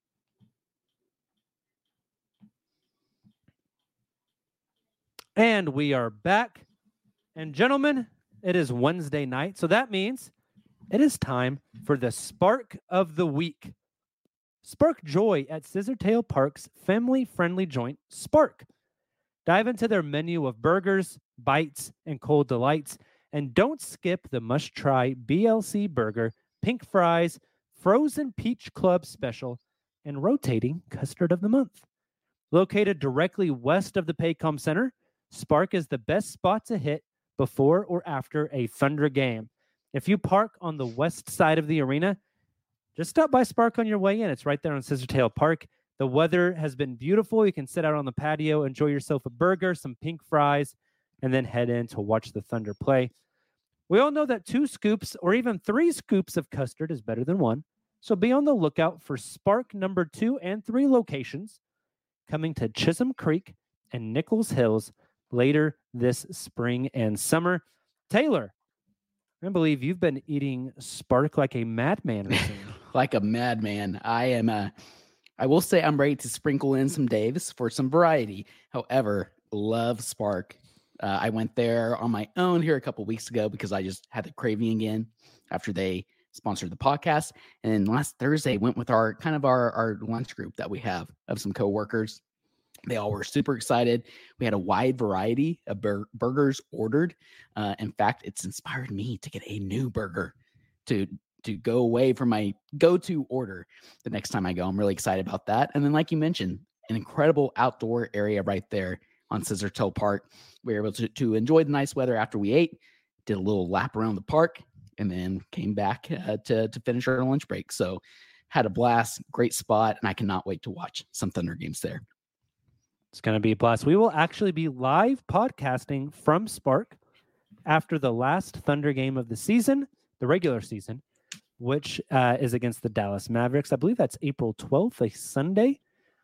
And we are back. And gentlemen, it is Wednesday night. So that means it is time for the Spark of the Week. Spark joy at Scissortail Park's family-friendly joint, Spark. Dive into their menu of burgers, bites, and cold delights, and don't skip the must-try BLC burger, pink fries, frozen peach club special, and rotating custard of the month. Located directly west of the Paycom Center, Spark is the best spot to hit before or after a Thunder game. If you park on the west side of the arena, just stop by Spark on your way in. It's right there on Scissortail Park. The weather has been beautiful. You can sit out on the patio, enjoy yourself a burger, some pink fries, and then head in to watch the Thunder play. We all know that 2 scoops or even 3 scoops of custard is better than 1. So be on the lookout for Spark number 2 and 3 locations coming to Chisholm Creek and Nichols Hills later this spring and summer. Taylor, I believe you've been eating Spark like a madman recently. Like a madman. I will say I'm ready to sprinkle in some Daves for some variety. However, love Spark. I went there on my own here a couple weeks ago because I just had the craving again after they sponsored the podcast. And then last Thursday went with our lunch group that we have of some coworkers. They all were super excited. We had a wide variety of burgers ordered. In fact, it's inspired me to get a new burger to go away from my go-to order the next time I go. I'm really excited about that. And then, like you mentioned, an incredible outdoor area right there on Scissortail Park. We were able to enjoy the nice weather after we ate, did a little lap around the park, and then came back to finish our lunch break. So had a blast, great spot, and I cannot wait to watch some Thunder games there. It's going to be a blast. We will actually be live podcasting from Spark after the last Thunder game of the season, the regular season, which is against the Dallas Mavericks. I believe that's April 12th, a Sunday.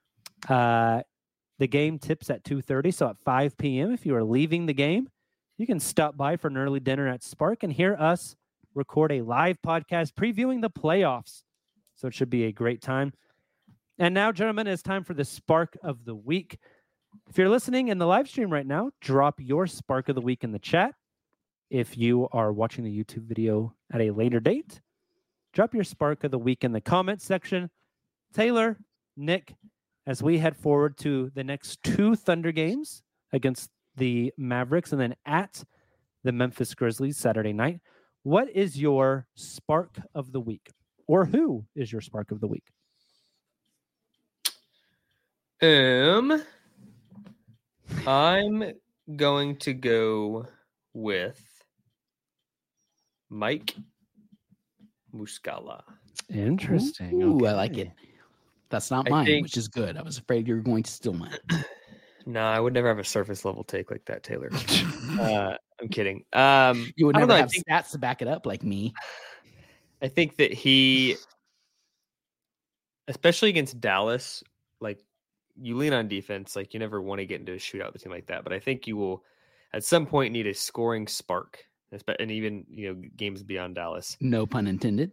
The game tips at 2:30, so at 5 p.m. if you are leaving the game, you can stop by for an early dinner at Spark and hear us record a live podcast previewing the playoffs. So it should be a great time. And now, gentlemen, it's time for the Spark of the Week. If you're listening in the live stream right now, drop your Spark of the Week in the chat. If you are watching the YouTube video at a later date, drop your Spark of the Week in the comments section. Taylor, Nick, as we head forward to the next 2 Thunder games against the Mavericks and then at the Memphis Grizzlies Saturday night, what is your Spark of the Week? Or who is your Spark of the Week? I'm going to go with Mike Muscala. Interesting. Ooh, Okay. I like it. That's not mine, which is good. I was afraid you were going to steal mine. No, I would never have a surface level take like that, Taylor. I'm kidding. You would I don't never know, have stats to back it up like me. I think that he, especially against Dallas, like you lean on defense, like you never want to get into a shootout with a team like that. But I think you will at some point need a scoring spark, and even games beyond Dallas. No pun intended.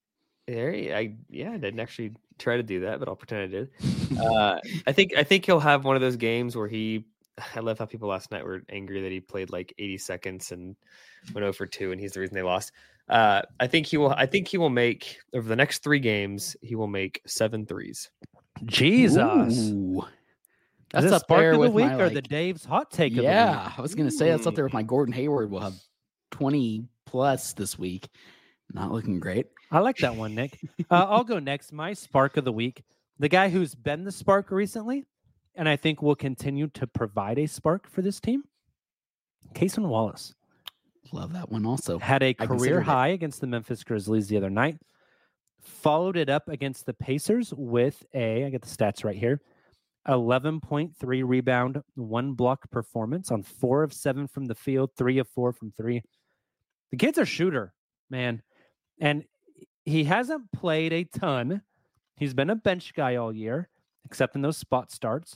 I didn't actually try to do that, but I'll pretend I did. I think he'll have one of those games where I love how people last night were angry that he played like 80 seconds and went 0 for 2, and he's the reason they lost. I think he will make over the next 3 games. He will make 7 threes. Jesus. Ooh. That's Is this up Spark there of the with Week my, or the Dave's hot take of the week? Yeah, I was going to say that's up there with my Gordon Hayward. Will have 20 plus this week. Not looking great. I like that one, Nick. I'll go next. My Spark of the Week, the guy who's been the spark recently, and I think will continue to provide a spark for this team, Cason Wallace. Love that one also. Had a I career considered it. high against the Memphis Grizzlies the other night. Followed it up against the Pacers with I get the stats right here, 11.3 rebound, 1 block performance on 4 of 7 from the field, 3 of 4 from 3. The kid's a shooter, man. And he hasn't played a ton. He's been a bench guy all year, except in those spot starts.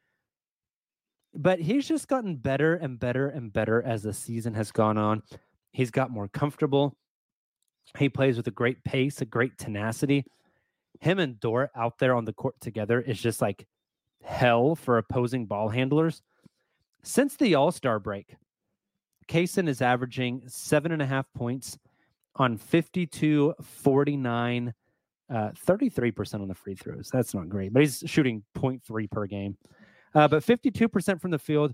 But he's just gotten better and better and better as the season has gone on. He's got more comfortable. He plays with a great pace, a great tenacity. Him and Dort out there on the court together is just like hell for opposing ball handlers. Since the All-Star break, Cason is averaging 7.5 points on 52, 49, 33% on the free throws. That's not great, but he's shooting 0.3 per game. But 52% from the field,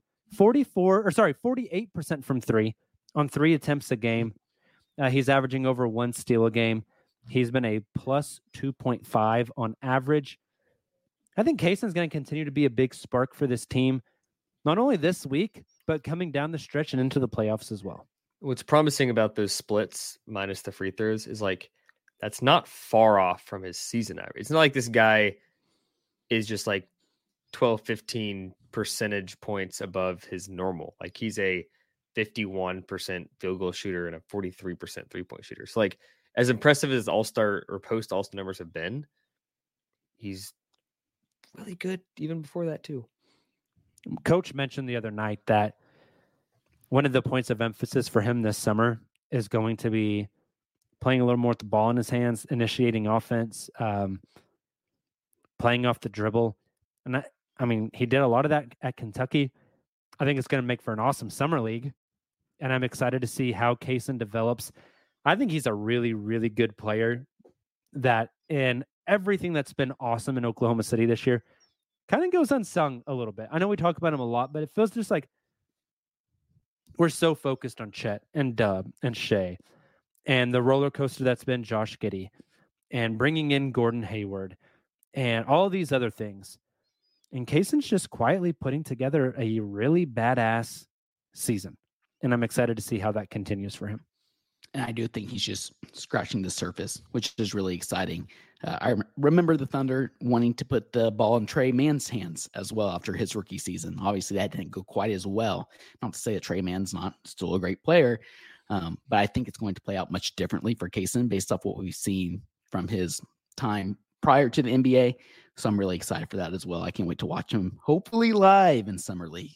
48% from 3 on 3 attempts a game. He's averaging over 1 steal a game. He's been a plus 2.5 on average. I think Cason's going to continue to be a big spark for this team, not only this week, but coming down the stretch and into the playoffs as well. What's promising about those splits minus the free throws is like that's not far off from his season average. It's not like this guy is just like 12, 15 percentage points above his normal. Like he's a 51% field goal shooter and a 43% 3-point shooter. So like as impressive as all-star or post all-star numbers have been, he's really good even before that too. Coach mentioned the other night that one of the points of emphasis for him this summer is going to be playing a little more with the ball in his hands, initiating offense, playing off the dribble. And I mean, he did a lot of that at Kentucky. I think it's going to make for an awesome summer league. And I'm excited to see how Cason develops. I think he's a really, really good player that in everything that's been awesome in Oklahoma City this year kind of goes unsung a little bit. I know we talk about him a lot, but it feels just like we're so focused on Chet and Dub and Shea and the roller coaster that's been Josh Giddey and bringing in Gordon Hayward and all these other things. And Cason's just quietly putting together a really badass season. And I'm excited to see how that continues for him. And I do think he's just scratching the surface, which is really exciting. I remember the Thunder wanting to put the ball in Trey Mann's hands as well after his rookie season. Obviously, that didn't go quite as well. Not to say that Trey Mann's not still a great player, but I think it's going to play out much differently for Cason based off what we've seen from his time prior to the NBA. So I'm really excited for that as well. I can't wait to watch him, hopefully live in Summer League.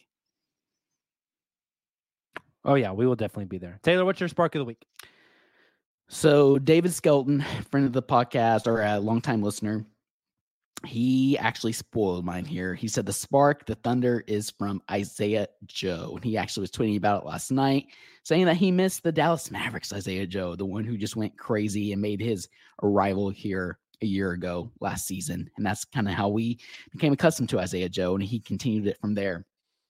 Oh, yeah, we will definitely be there. Taylor, what's your spark of the week? So David Skelton, friend of the podcast or a longtime listener, he actually spoiled mine here. He said the spark, the Thunder, is from Isaiah Joe. And he actually was tweeting about it last night, saying that he missed the Dallas Mavericks Isaiah Joe, the one who just went crazy and made his arrival here a year ago last season. And that's kind of how we became accustomed to Isaiah Joe, and he continued it from there.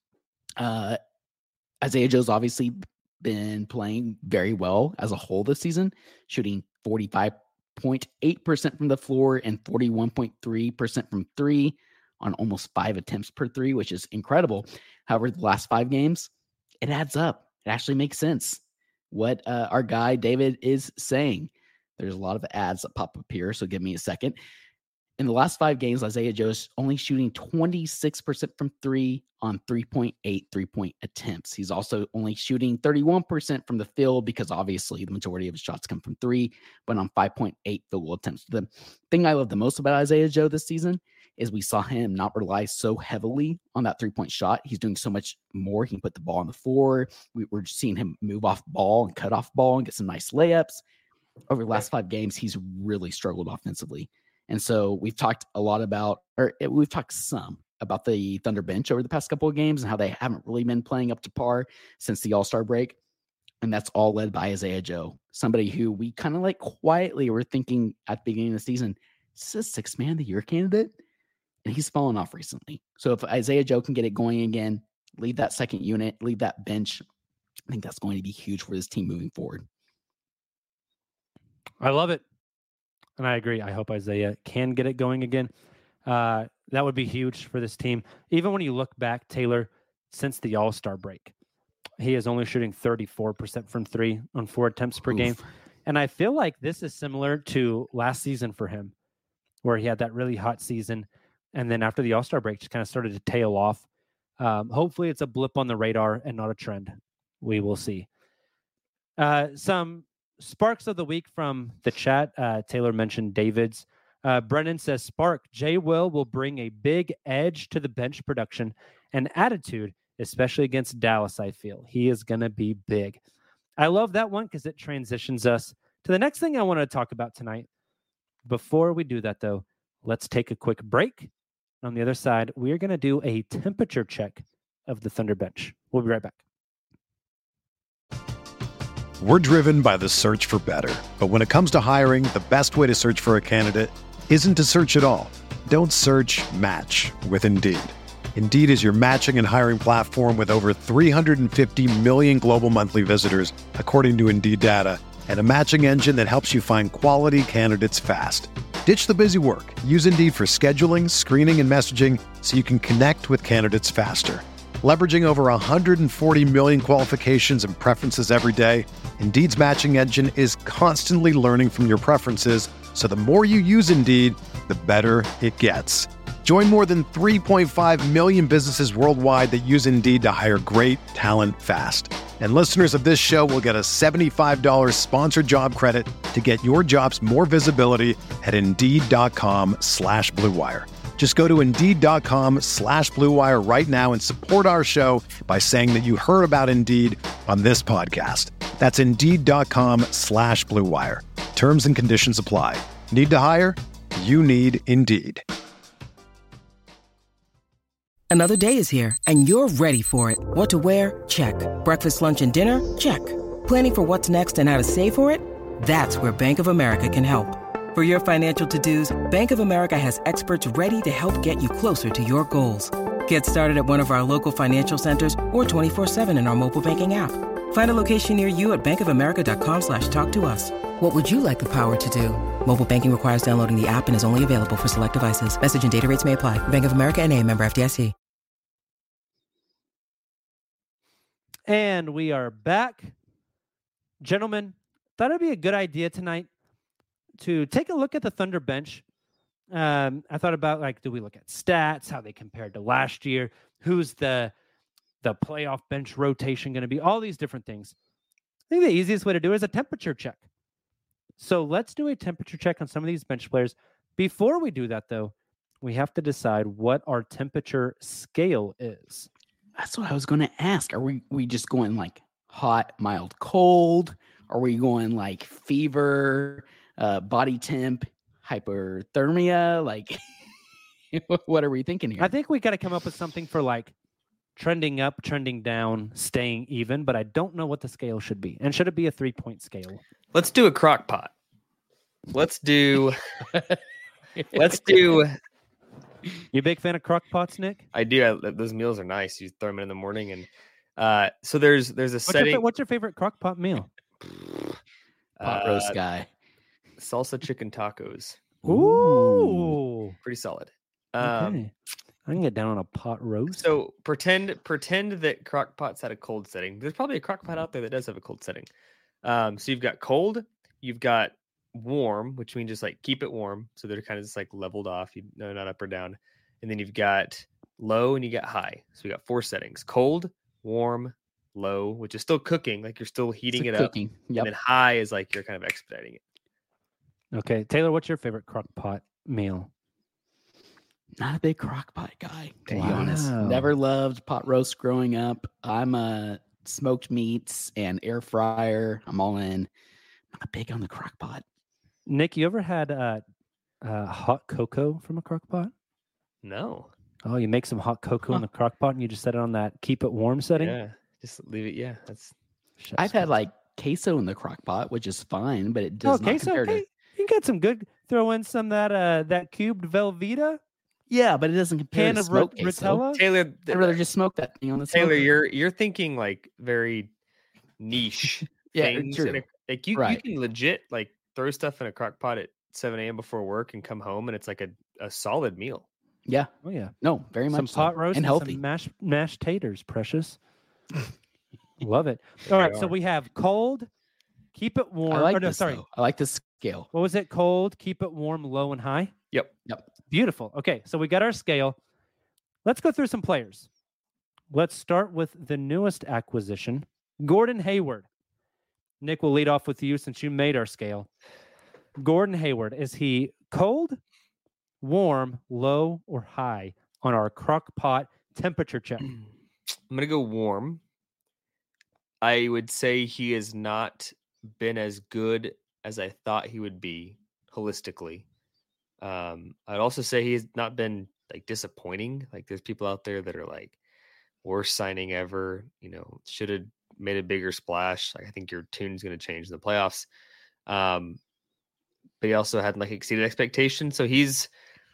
Isaiah Joe's obviously been playing very well as a whole this season, shooting 45.8% from the floor and 41.3% from three on almost 5 attempts per three, which is incredible. However, the last 5 games, it adds up. It actually makes sense what our guy David is saying. There's a lot of ads that pop up here, so give me a second. In the last 5 games, Isaiah Joe's only shooting 26% from three on 3.8 3-point attempts. He's also only shooting 31% from the field because obviously the majority of his shots come from three, but on 5.8 field goal attempts. The thing I love the most about Isaiah Joe this season is we saw him not rely so heavily on that 3-point shot. He's doing so much more. He can put the ball on the floor. We're just seeing him move off ball and cut off ball and get some nice layups. Over the last 5 games, he's really struggled offensively. And so we've talked a lot about, or we've talked some about the Thunder bench over the past couple of games and how they haven't really been playing up to par since the All-Star break. And that's all led by Isaiah Joe, somebody who we kind of like quietly were thinking at the beginning of the season, is this a 6th man of the year candidate? And he's fallen off recently. So if Isaiah Joe can get it going again, lead that second unit, lead that bench, I think that's going to be huge for this team moving forward. I love it. And I agree. I hope Isaiah can get it going again. That would be huge for this team. Even when you look back, Taylor, since the All-Star break, he is only shooting 34% from three on 4 attempts per game. And I feel like this is similar to last season for him, where he had that really hot season. And then after the All-Star break, just kind of started to tail off. Hopefully it's a blip on the radar and not a trend. We will see. Some sparks of the week from the chat. Taylor mentioned David's. Brennan says, Spark, Jay Will bring a big edge to the bench production and attitude, especially against Dallas, I feel. He is going to be big. I love that one because it transitions us to the next thing I want to talk about tonight. Before we do that, though, let's take a quick break. On the other side, we are going to do a temperature check of the Thunder bench. We'll be right back. We're driven by the search for better. But when it comes to hiring, the best way to search for a candidate isn't to search at all. Don't search, match with Indeed. Indeed is your matching and hiring platform with over 350 million global monthly visitors, according to Indeed data, and a matching engine that helps you find quality candidates fast. Ditch the busy work. Use Indeed for scheduling, screening, and messaging so you can connect with candidates faster. Leveraging over 140 million qualifications and preferences every day, Indeed's matching engine is constantly learning from your preferences, so the more you use Indeed, the better it gets. Join more than 3.5 million businesses worldwide that use Indeed to hire great talent fast. And listeners of this show will get a $75 sponsored job credit to get your jobs more visibility at Indeed.com/Blue Wire. Just go to Indeed.com/Blue Wire right now and support our show by saying that you heard about Indeed on this podcast. That's Indeed.com/Blue Wire. Terms and conditions apply. Need to hire? You need Indeed. Another day is here, and you're ready for it. What to wear? Check. Breakfast, lunch, and dinner? Check. Planning for what's next and how to save for it? That's where Bank of America can help. For your financial to-dos, Bank of America has experts ready to help get you closer to your goals. Get started at one of our local financial centers or 24/7 in our mobile banking app. Find a location near you at bankofamerica.com/talktous. What would you like the power to do? Mobile banking requires downloading the app and is only available for select devices. Message and data rates may apply. Bank of America NA, member FDIC. And we are back. Gentlemen, thought it'd be a good idea tonight to take a look at the Thunder bench. I thought about, like, do we look at stats, how they compared to last year? Who's the playoff bench rotation going to be? All these different things. I think the easiest way to do it is a temperature check. So let's do a temperature check on some of these bench players. Before we do that, though, we have to decide what our temperature scale is. That's what I was going to ask. Are we just going like hot, mild, cold? Are we going like fever, body temp, hyperthermia? Like, what are we thinking here? I think we got to come up with something for like trending up, trending down, staying even, but I don't know what the scale should be. And should it be a 3-point scale? Let's do a crock pot. Let's do. You a big fan of crock pots, Nick? I do. Those meals are nice. You throw them in the morning, and so there's a setting. What's your favorite crock pot meal? Pot roast guy. Salsa chicken tacos. Ooh, pretty solid. Okay. I can get down on a pot roast. So pretend that crock pots had a cold setting. There's probably a crock pot out there that does have a cold setting. So you've got cold, you've got warm, which means just like keep it warm. So they're kind of just like leveled off. You know, not up or down. And then you've got low and you got high. So you got 4 settings: cold, warm, low, which is still cooking, like you're still heating it up. Yep. And then high is like you're kind of expediting it. Okay, Taylor, what's your favorite crock pot meal? Not a big crock pot guy, to be honest. Never loved pot roast growing up. I'm a smoked meats and air fryer. I'm all in. Not big on the crock pot. Nick, you ever had hot cocoa from a crock pot? No. Oh, you make some hot cocoa in the crock pot and you just set it on that keep it warm setting? Yeah, just leave it. Yeah, that's. I've had like queso in the crock pot, which is fine, but it does not queso, compare to. You can get some good. Throw in some that cubed Velveeta. Yeah, but it doesn't compare to smoked queso. Taylor, I'd rather just smoke that thing on the Taylor, smoker. you're thinking like very niche things. True. Like you can legit like throw stuff in a crock pot at 7 a.m. before work and come home and it's like a solid meal. Yeah. Oh yeah. No, very much. Some pot roast and healthy. Some mashed taters, precious. Love it. All right, so we have cold, keep it warm. I like I like this scale. What was it? Cold, keep it warm, low, and high? Yep. Beautiful. Okay, so we got our scale. Let's go through some players. Let's start with the newest acquisition, Gordon Hayward. Nick, will lead off with you since you made our scale. Gordon Hayward, is he cold, warm, low, or high on our crock pot temperature check? I'm going to go warm. I would say he has not been as good as I thought he would be holistically. I'd also say he has not been like disappointing. Like there's people out there that are like worst signing ever, should have made a bigger splash. Like I think your tune's going to change in the playoffs. But he also hadn't like exceeded expectations. So he's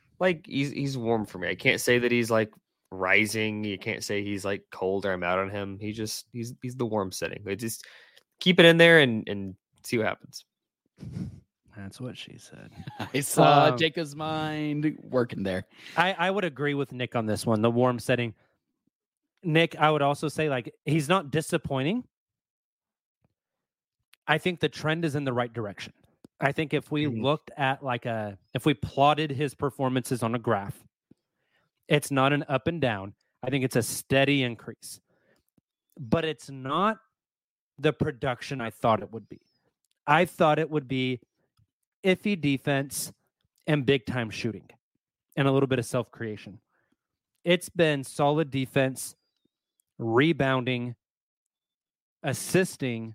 warm for me. I can't say that he's like rising. You can't say he's like cold or I'm out on him. He's the warm setting. But just keep it in there and see what happens. That's what she said. I saw Jacob's mind working there. I would agree with Nick on this one, the warm setting. Nick, I would also say like he's not disappointing. I think the trend is in the right direction. I think if we looked at if we plotted his performances on a graph, It's not an up and down. I think it's a steady increase. But it's not the production I thought it would be. I thought it would be iffy defense and big-time shooting and a little bit of self-creation. It's been solid defense, rebounding, assisting,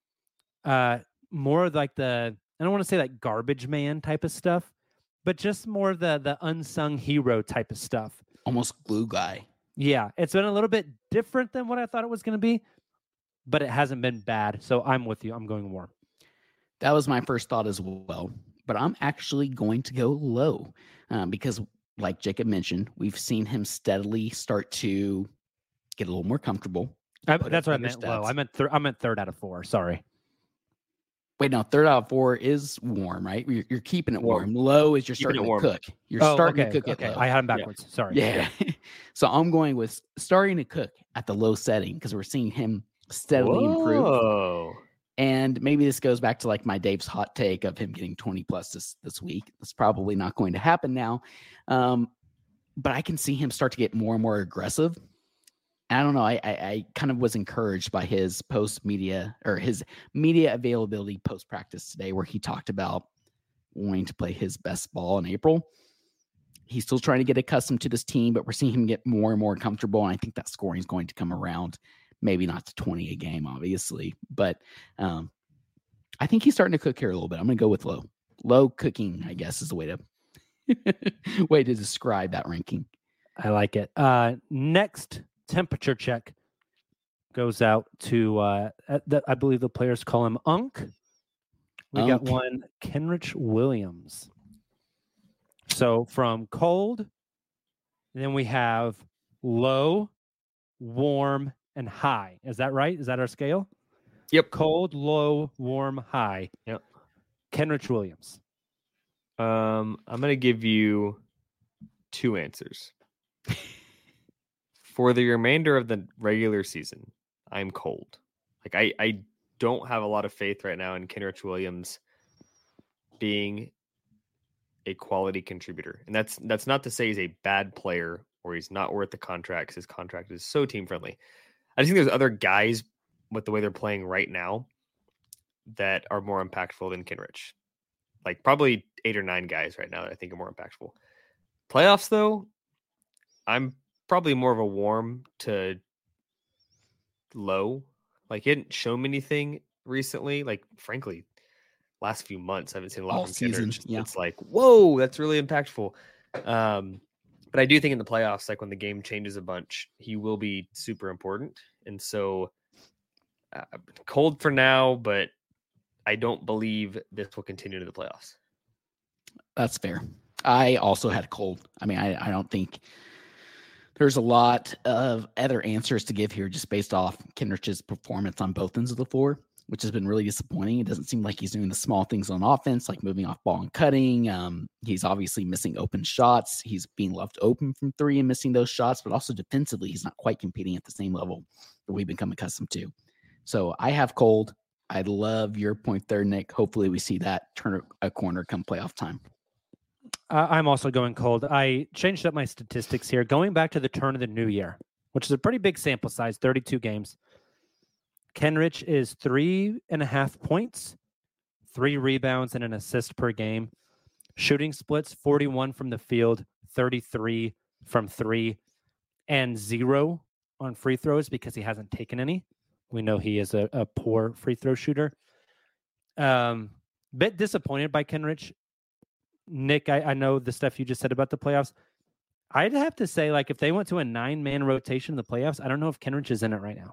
more like I don't want to say like garbage man type of stuff, but just more of the unsung hero type of stuff. Almost glue guy. Yeah, it's been a little bit different than what I thought it was going to be, but it hasn't been bad. So I'm with you. I'm going warm. That was my first thought as well, but I'm actually going to go low because, like Jacob mentioned, we've seen him steadily start to get a little more comfortable. That's what I meant. Low. I meant third out of 4. Sorry. Wait, no, 3rd out of 4 is warm, right? You're keeping it warm. Low is you're starting to cook. You're starting to cook it low. I had him backwards. Yeah. Sorry. Yeah. So I'm going with starting to cook at the low setting because we're seeing him steadily improve. And maybe this goes back to like my Dave's hot take of him getting 20 plus this week. That's probably not going to happen now. But I can see him start to get more and more aggressive. I don't know. I kind of was encouraged by his his media availability post practice today, where he talked about wanting to play his best ball in April. He's still trying to get accustomed to this team, but we're seeing him get more and more comfortable. And I think that scoring is going to come around, maybe not to 20 a game, obviously, but I think he's starting to cook here a little bit. I'm going to go with low. Low cooking, I guess, is the way to describe that ranking. I like it. Next temperature check goes out to I believe the players call him Unk. We got one, Kenrich Williams. So from cold, then we have low, warm, and high. Is that right? Is that our scale? Yep. Cold, low, warm, high. Yep. Kenrich Williams. I'm going to give you 2 answers. For the remainder of the regular season, I'm cold. Like I don't have a lot of faith right now in Kenrich Williams being a quality contributor. And that's not to say he's a bad player or he's not worth the contract, because his contract is so team friendly. I just think there's other guys with the way they're playing right now that are more impactful than Kenrich. Like probably 8 or 9 guys right now that I think are more impactful. Playoffs, though, I'm probably more of a warm to low. Like, he hadn't shown me anything recently. Like, frankly, last few months, I haven't seen a lot all from season. Kenrich. Yeah. It's like, whoa, that's really impactful. But I do think in the playoffs, like when the game changes a bunch, he will be super important. And so cold for now, but I don't believe this will continue to the playoffs. That's fair. I also had cold. I mean, I don't think there's a lot of other answers to give here just based off Kenrich's performance on both ends of the floor, which has been really disappointing. It doesn't seem like he's doing the small things on offense, like moving off ball and cutting. He's obviously missing open shots. He's being left open from 3 and missing those shots, but also defensively, he's not quite competing at the same level that we've become accustomed to. So I have cold. I love your point there, Nick. Hopefully we see that turn a corner come playoff time. I'm also going cold. I changed up my statistics here. Going back to the turn of the new year, which is a pretty big sample size, 32 games. Kenrich is 3.5 points, 3 rebounds, and an assist per game. Shooting splits, 41 from the field, 33 from 3, and 0 on free throws because he hasn't taken any. We know he is a poor free throw shooter. Bit disappointed by Kenrich. Nick, I know the stuff you just said about the playoffs. I'd have to say, like, if they went to a 9-man rotation in the playoffs, I don't know if Kenrich is in it right now.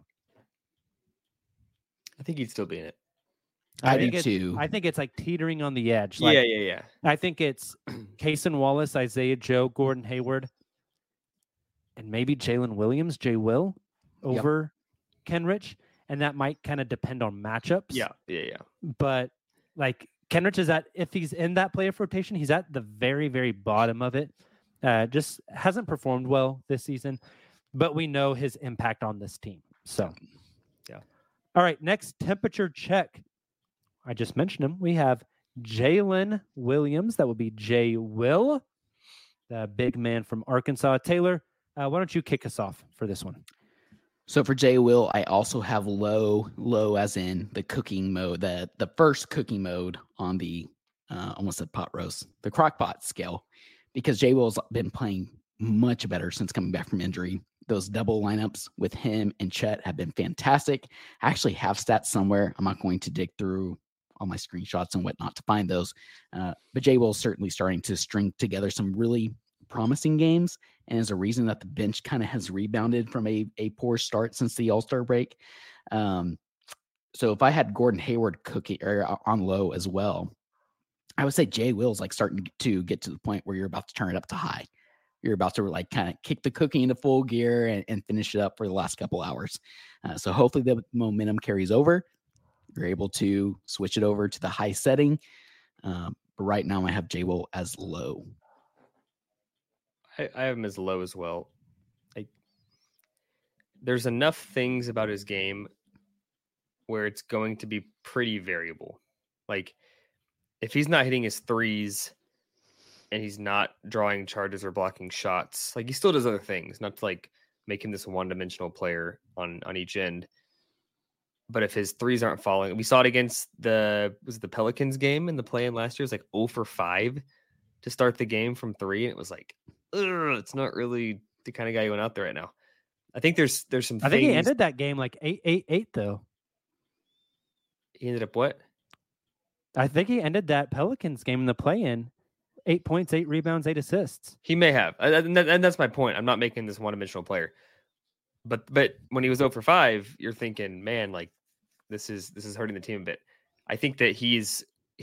I think he'd still be in it. I do too. I think it's like teetering on the edge. Like, yeah. I think it's Cason Wallace, Isaiah Joe, Gordon Hayward, and maybe Jalen Williams, Jay Will, over Kenrich. And that might kind of depend on matchups. Yeah. But like Kenrich is if he's in that playoff rotation, he's at the very, very bottom of it. Just hasn't performed well this season, but we know his impact on this team. So, yeah. All right, next temperature check. I just mentioned him. We have Jalen Williams. That would be J. Will. the big man from Arkansas. Taylor, why don't you kick us off for this one? So for Jay Will, I also have low as in the cooking mode, the first cooking mode on the almost a pot roast, the crock pot scale, because Jay Will's been playing much better since coming back from injury. Those double lineups with him and Chet have been fantastic. I actually have stats somewhere. I'm not going to dig through all my screenshots and whatnot to find those. But Jay Will's certainly starting to string together some really promising games, and is a reason that the bench kind of has rebounded from a poor start since the All-Star break. So if I had Gordon Hayward cooking or on low as well, I would say Jay Will's like starting to get to the point where you're about to turn it up to high. You're about to like kind of kick the cookie into full gear and finish it up for the last couple hours. So hopefully the momentum carries over. You're able to switch it over to the high setting. But right now I have Jay Will as low. I have him as low as well. There's enough things about his game where it's going to be pretty variable. Like, if he's not hitting his threes and he's not drawing charges or blocking shots, like, he still does other things, not to like make him this one-dimensional player on each end. But if his threes aren't falling, we saw it against the Pelicans game in the play-in last year. It was like 0 for 5 to start the game from 3, and it was like, it's not really the kind of guy going out there right now. I think there's some. I think he ended that game like 8-8 though. He ended up what? I think he ended that Pelicans game in the play-in 8 points, 8 rebounds, 8 assists. He may have, and that's my point. I'm not making this one-dimensional player, but when he was 0 for 5, you're thinking, man, like this is hurting the team a bit. I think that he's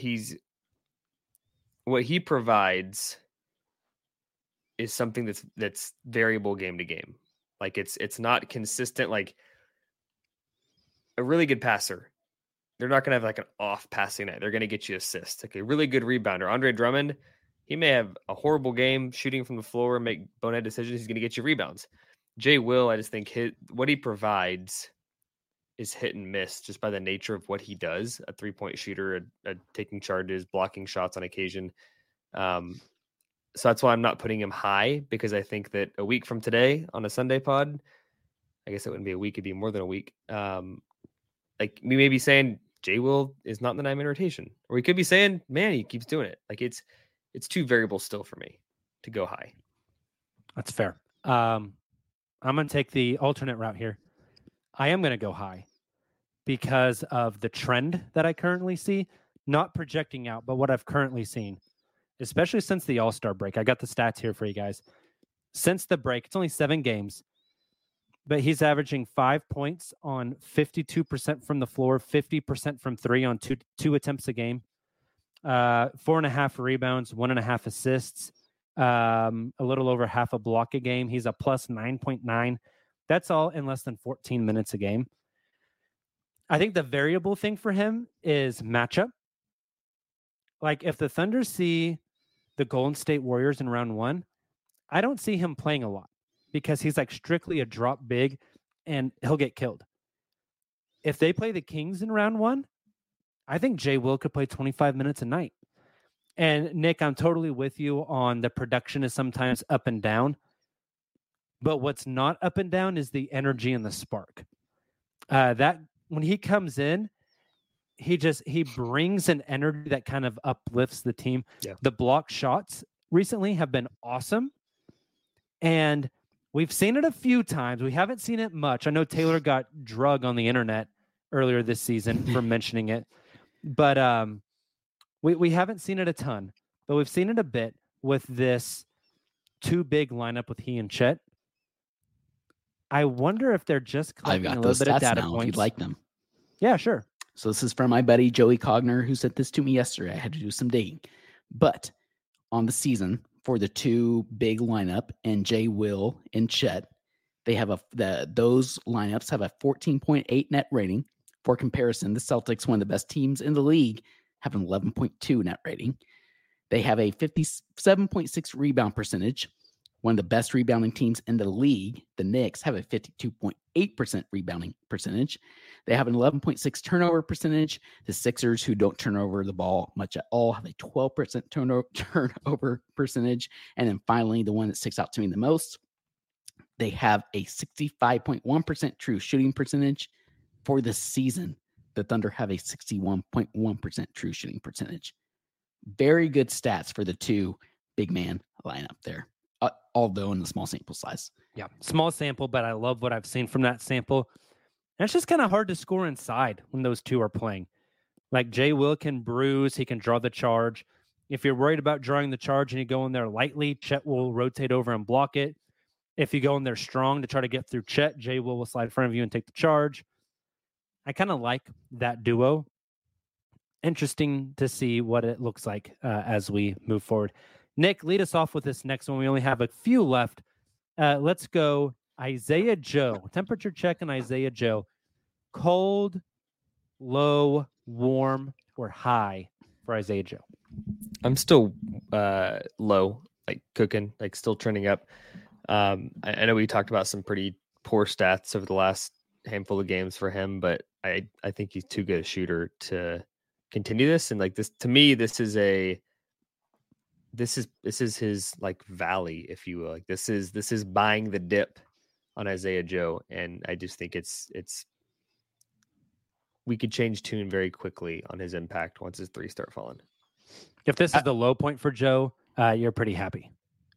what he provides is something that's variable game to game. Like it's not consistent. Like a really good passer, they're not going to have like an off passing night. They're going to get you assists. Like a really good rebounder, Andre Drummond, he may have a horrible game shooting from the floor and make bonehead decisions. He's going to get you rebounds. Jay Will, I just think what he provides is hit and miss just by the nature of what he does. A 3-point shooter, a taking charges, blocking shots on occasion. So that's why I'm not putting him high, because I think that a week from today on a Sunday pod, I guess it wouldn't be a week, it'd be more than a week. Like we may be saying Jay Will is not in the 9-man rotation, or we could be saying, man, he keeps doing it. Like it's too variable still for me to go high. That's fair. I'm going to take the alternate route here. I am going to go high because of the trend that I currently see, not projecting out, but what I've currently seen, especially since the All-Star break. I got the stats here for you guys. Since the break, it's only 7 games, but he's averaging 5 points on 52% from the floor, 50% from 3 on two attempts a game, 4.5 rebounds, 1.5 assists, a little over half a block a game. He's a plus 9.9. That's all in less than 14 minutes a game. I think the variable thing for him is matchup. Like if the Thunder see the Golden State Warriors in round 1, I don't see him playing a lot because he's like strictly a drop big and he'll get killed. If they play the Kings in round 1, I think Jay Will could play 25 minutes a night. And Nick, I'm totally with you on the production is sometimes up and down, but what's not up and down is the energy and the spark. That when he comes in, he brings an energy that kind of uplifts the team. Yeah. The block shots recently have been awesome. And we've seen it a few times. We haven't seen it much. I know Taylor got drugged on the internet earlier this season for mentioning it. But we haven't seen it a ton. But we've seen it a bit with this 2 big lineup with he and Chet. I wonder if they're just collecting a little bit of data points. If you'd like them. Yeah, sure. So this is from my buddy Joey Cogner, who sent this to me yesterday. I had to do some digging. But on the season, for the 2 big lineup and Jay Will and Chet, they have those lineups have a 14.8 net rating. For comparison, the Celtics, one of the best teams in the league, have an 11.2 net rating. They have a 57.6 rebound percentage. one of the best rebounding teams in the league. The Knicks have a 52.8% rebounding percentage. They have an 11.6 turnover percentage. The Sixers, who don't turn over the ball much at all, have a 12% turnover percentage. And then finally, the one that sticks out to me the most, they have a 65.1% true shooting percentage. For the season, the Thunder have a 61.1% true shooting percentage. Very good stats for the two big man lineup there, although in the small sample size. Yeah, small sample, but I love what I've seen from that sample. And it's just kind of hard to score inside when those two are playing. Like Jay Will can bruise, he can draw the charge. If you're worried about drawing the charge and you go in there lightly, Chet will rotate over and block it. If you go in there strong to try to get through Chet, Jay Will slide in front of you and take the charge. I kind of like that duo. Interesting to see what it looks like as we move forward. Nick, lead us off with this next one. We only have a few left. Let's go Isaiah Joe. Temperature check on Isaiah Joe. Cold, low, warm, or high for Isaiah Joe? I'm still low, like cooking, like still trending up. I know we talked about some pretty poor stats over the last handful of games for him, but I think he's too good a shooter to continue this. And like this, to me, this is his like valley, if you will. Like this is buying the dip on Isaiah Joe. And I just think it's we could change tune very quickly on his impact once his threes start falling. If this is the low point for Joe, you're pretty happy.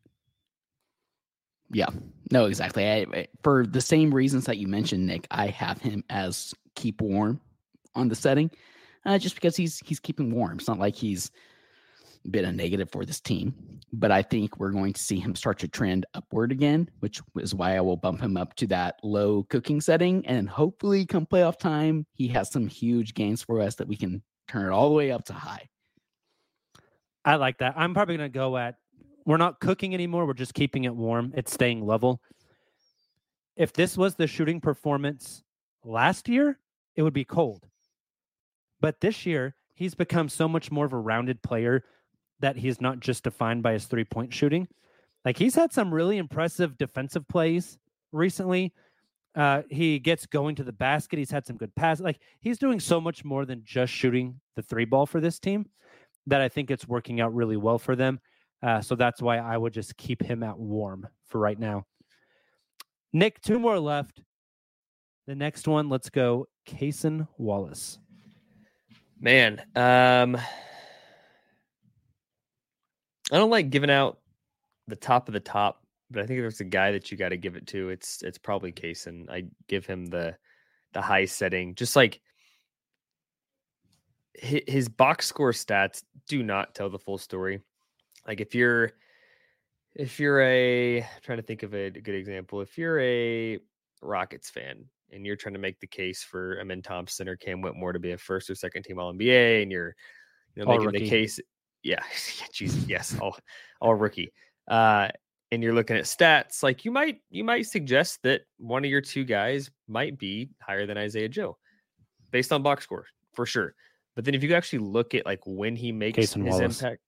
Yeah, no, exactly. For the same reasons that you mentioned, Nick, I have him as keep warm on the setting, just because he's keeping warm. It's not like he's been a negative for this team, but I think we're going to see him start to trend upward again, which is why I will bump him up to that low cooking setting. And hopefully come playoff time, he has some huge gains for us that we can turn it all the way up to high. I like that. I'm probably going to go at, we're not cooking anymore. We're just keeping it warm. It's staying level. If this was the shooting performance last year, it would be cold. But this year, he's become so much more of a rounded player that he's not just defined by his three-point shooting. Like he's had some really impressive defensive plays recently. He gets going to the basket. He's had some good passes. Like he's doing so much more than just shooting the three ball for this team that I think it's working out really well for them. So that's why I would just keep him at warm for right now. Nick, two more left. The next one, let's go Cason Wallace. Man, I don't like giving out the top of the top, but I think if there's a guy that you got to give it to, it's probably Cason. I give him the high setting. Just like his box score stats do not tell the full story. Like if you're I'm trying to think of a good example. If you're a Rockets fan and you're trying to make the case for Amen Thompson or Cam Whitmore to be a first or second team All-NBA, and you're making rookie. the case, yes, all rookie. And you're looking at stats, like you might suggest that one of your two guys might be higher than Isaiah Joe based on box score for sure. But then if you actually look at like when he makes Cason his Wallace. impact,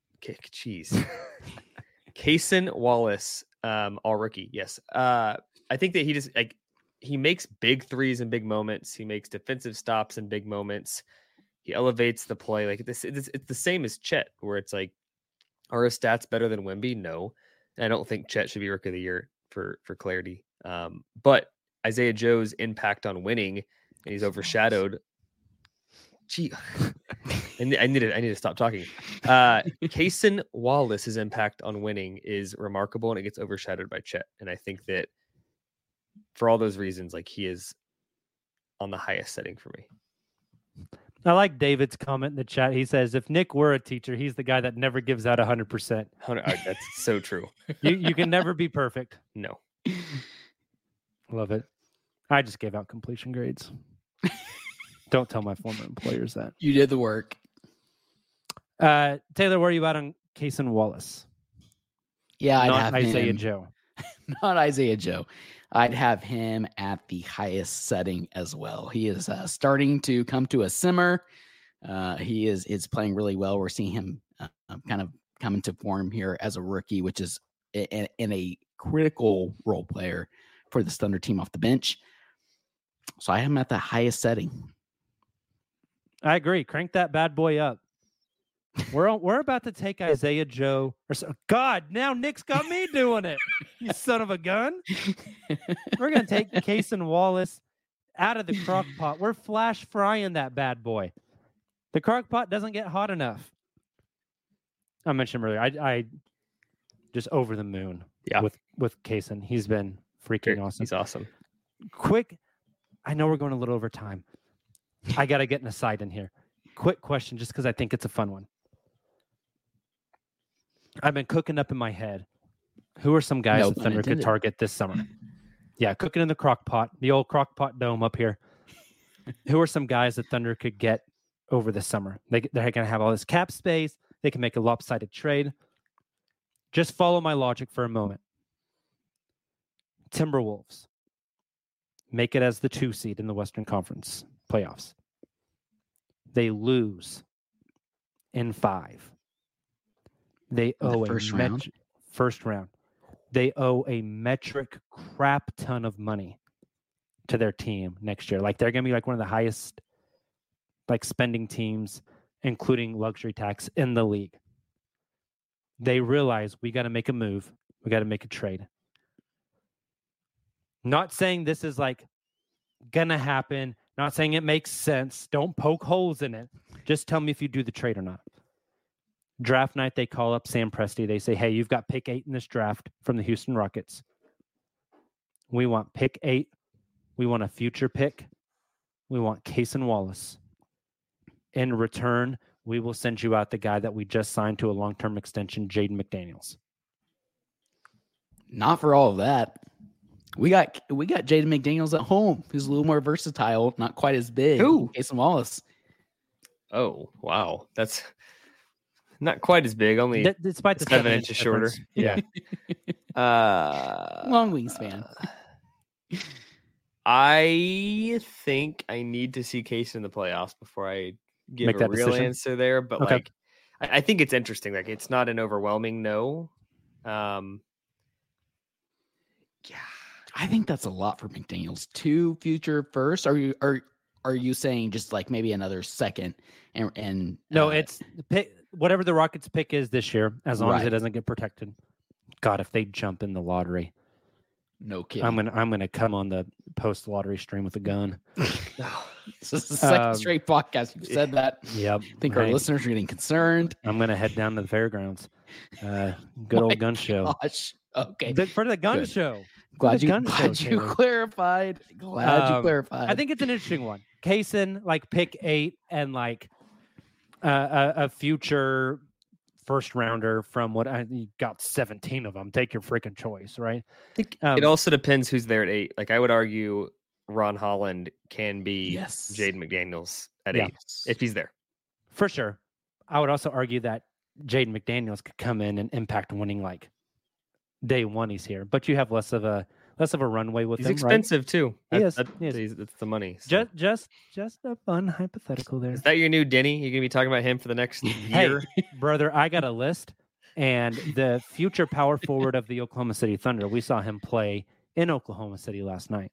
Cason Wallace, all rookie. Yes. I think that he just like, he makes big threes in big moments. He makes defensive stops in big moments. He elevates the play. Like this, it's the same as Chet, where it's like, are his stats better than Wemby? No. And I don't think Chet should be rookie of the year for clarity. But Isaiah Joe's impact on winning, and he's overshadowed. Gee, and I need to stop talking. Cason Wallace's impact on winning is remarkable, and it gets overshadowed by Chet. And I think that for all those reasons, like he is on the highest setting for me. I like David's comment in the chat. He says, if Nick were a teacher, he's the guy that never gives out 100%. That's so true. You can never be perfect. No. Love it. I just gave out completion grades. Don't tell my former employers that. You did the work. Taylor, where are you at on Cason Wallace? Yeah, I'd Not have Isaiah him, Joe. Not Isaiah Joe. I'd have him at the highest setting as well. He is starting to come to a simmer. He is playing really well. We're seeing him kind of come into form here as a rookie, which is and a critical role player for the Thunder team off the bench. So I have him at the highest setting. I agree. Crank that bad boy up. We're about to take Isaiah Joe. God, now Nick's got me doing it. You son of a gun. We're going to take Cason Wallace out of the crock pot. We're flash frying that bad boy. The crock pot doesn't get hot enough. I mentioned him earlier. I just over the moon with Cason. He's been freaking awesome. He's awesome. Quick, I know we're going a little over time. I got to get an aside in here. Quick question, just because I think it's a fun one. I've been cooking up in my head. Who are some guys that Thunder could target this summer? Yeah, cooking in the crock pot, the old crock pot dome up here. Who are some guys that Thunder could get over the summer? They're going to have all this cap space. They can make a lopsided trade. Just follow my logic for a moment. Timberwolves make it as the 2 seed in the Western Conference playoffs. They lose in 5. They owe first round. They owe a metric crap ton of money to their team next year. Like they're going to be like one of the highest like spending teams, including luxury tax in the league. They realize we got to make a move. We got to make a trade. Not saying this is like going to happen. Not saying it makes sense. Don't poke holes in it. Just tell me if you do the trade or not. Draft night, they call up Sam Presti. They say, hey, you've got pick 8 in this draft from the Houston Rockets. We want pick 8. We want a future pick. We want Cason Wallace. In return, we will send you out the guy that we just signed to a long-term extension, Jaden McDaniels. Not for all of that. We got Jaden McDaniels at home, who's a little more versatile, not quite as big. Who? Cason Wallace. Oh, wow. That's not quite as big, only despite the 7 inches shorter. Yeah. Long wingspan. I think I need to see Case in the playoffs before I give Make a that real decision? answer there. But Okay. like, I think it's interesting. Like, it's not an overwhelming no. Yeah, I think that's a lot for McDaniels. 2 future first. Are you saying just like maybe another second? And No, it's pick whatever the Rockets pick is this year, as long as it doesn't get protected. God, if they jump in the lottery, no kidding. I'm gonna come on the post lottery stream with a gun. This is the second straight podcast you've said that. Yep. I think our listeners are getting concerned. I'm gonna head down to the fairgrounds. Good old gun show. Gosh. Okay. For the gun show. Glad you Taylor. clarified. Glad you clarified. I think it's an interesting one. Cason, like pick 8 and like a future first rounder from what you got 17 of them. Take your freaking choice, right? I think it also depends who's there at 8. Like, I would argue Ron Holland can be Jaden McDaniels at 8 if he's there. For sure. I would also argue that Jaden McDaniels could come in and impact winning like day 1 he's here, but you have less of a runway with him. He's expensive too. He is. That's the money. So. Just a fun hypothetical there. Is that your new Denny? You're gonna be talking about him for the next year? Hey, brother, I got a list, and the future power forward of the Oklahoma City Thunder. We saw him play in Oklahoma City last night.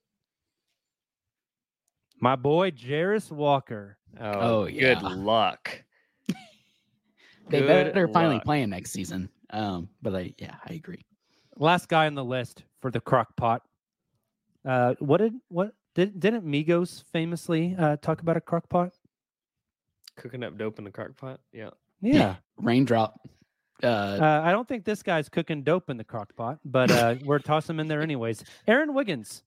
My boy Jarris Walker. Oh yeah. Good luck. They better finally play him next season. But I agree. Last guy on the list for the crock pot. Didn't Migos famously talk about a crock pot? Cooking up dope in the crock pot. Yeah. Yeah. Raindrop. I don't think this guy's cooking dope in the crock pot, but we're tossing him in there anyways. Aaron Wiggins.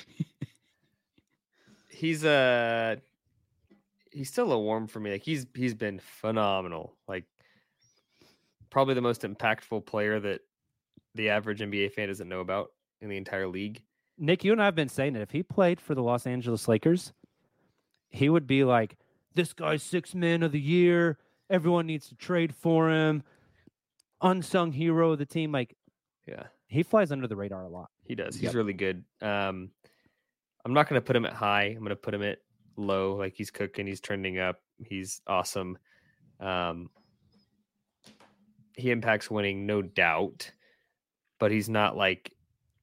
He's still a warm for me. Like he's been phenomenal. Like probably the most impactful player that the average NBA fan doesn't know about in the entire league. Nick, you and I have been saying it. If he played for the Los Angeles Lakers, he would be like, this guy's 6th man of the year. Everyone needs to trade for him. Unsung hero of the team. Like, yeah, he flies under the radar a lot. He does. He's really good. I'm not going to put him at high. I'm going to put him at low. Like he's cooking. He's trending up. He's awesome. He impacts winning, no doubt. but he's not like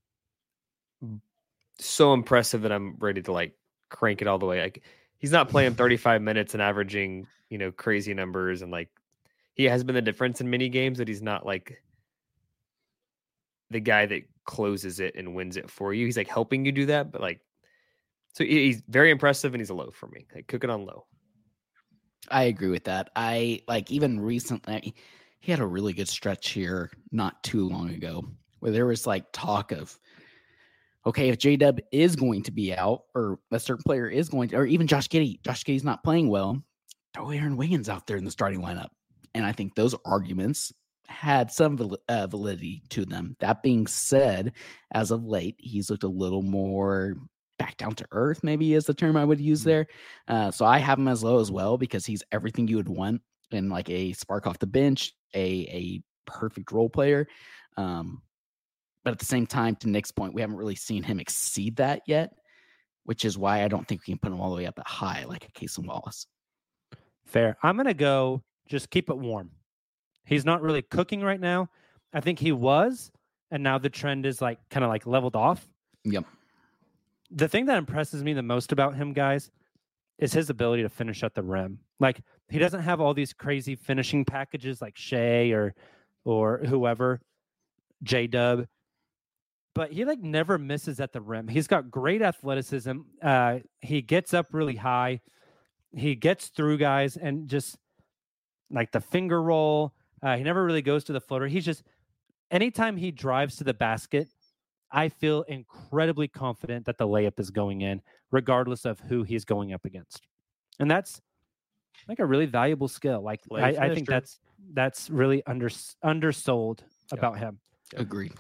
so impressive that I'm ready to like crank it all the way. Like he's not playing 35 minutes and averaging, crazy numbers. And like, he has been the difference in many games, that he's not like the guy that closes it and wins it for you. He's like helping you do that, but like, so he's very impressive and he's a low for me. Like cook it on low. I agree with that. I like even recently, he had a really good stretch here not too long ago where there was like talk of, okay, if J-Dub is going to be out or a certain player is going to, or even Josh Giddey's not playing well, throw Aaron Wiggins out there in the starting lineup. And I think those arguments had some validity to them. That being said, as of late, he's looked a little more back down to earth, maybe is the term I would use there. So I have him as low as well because he's everything you would want in like a spark off the bench, a perfect role player. But at the same time, to Nick's point, we haven't really seen him exceed that yet, which is why I don't think we can put him all the way up at high like a Cason Wallace. Fair. I'm going to go just keep it warm. He's not really cooking right now. I think he was, and now the trend is like kind of like leveled off. Yep. The thing that impresses me the most about him, guys, is his ability to finish at the rim. Like he doesn't have all these crazy finishing packages like Shea or whoever, J-Dub, but he like never misses at the rim. He's got great athleticism. He gets up really high. He gets through guys and just like the finger roll. He never really goes to the floater. He's just, anytime he drives to the basket, I feel incredibly confident that the layup is going in, regardless of who he's going up against. And that's like a really valuable skill. Like I think that's really undersold about him. Agreed.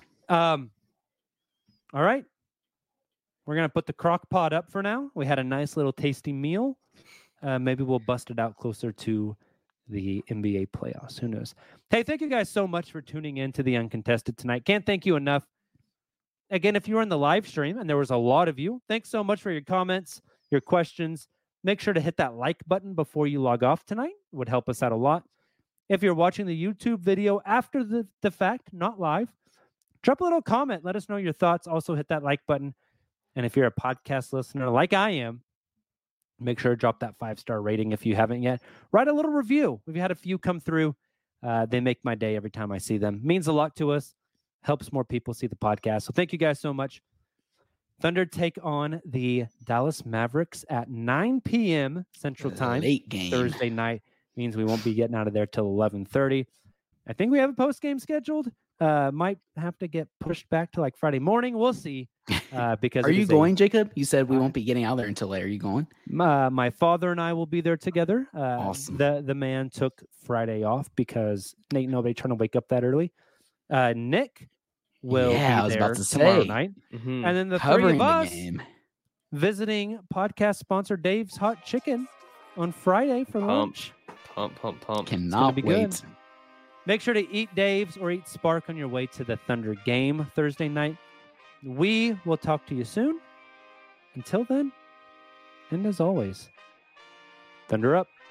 All right. We're going to put the crock pot up for now. We had a nice little tasty meal. Maybe we'll bust it out closer to the NBA playoffs. Who knows? Hey, thank you guys so much for tuning in to the Uncontested tonight. Can't thank you enough. Again, if you were in the live stream, and there was a lot of you, thanks so much for your comments, your questions. Make sure to hit that like button before you log off tonight. It would help us out a lot. If you're watching the YouTube video after the fact, not live, drop a little comment. Let us know your thoughts. Also hit that like button. And if you're a podcast listener like I am, make sure to drop that 5-star rating if you haven't yet. Write a little review. We've had a few come through. They make my day every time I see them. Means a lot to us. Helps more people see the podcast. So thank you guys so much. Thunder take on the Dallas Mavericks at 9 p.m. Central Time. Late game. Thursday night. Means we won't be getting out of there till 11:30. I think we have a post-game scheduled. Might have to get pushed back to like Friday morning. We'll see. Because are you going, Jacob? You said we won't be getting out there until late. Are you going? My father and I will be there together. Awesome. The man took Friday off because nobody trying to wake up that early. Nick will be there tomorrow night. Mm-hmm. And then the Covering three of us game. visiting podcast sponsor Dave's Hot Chicken on Friday for lunch. Pump. Cannot be wait. good. Make sure to eat Dave's or eat Spark on your way to the Thunder game Thursday night. We will talk to you soon. Until then, and as always, Thunder up.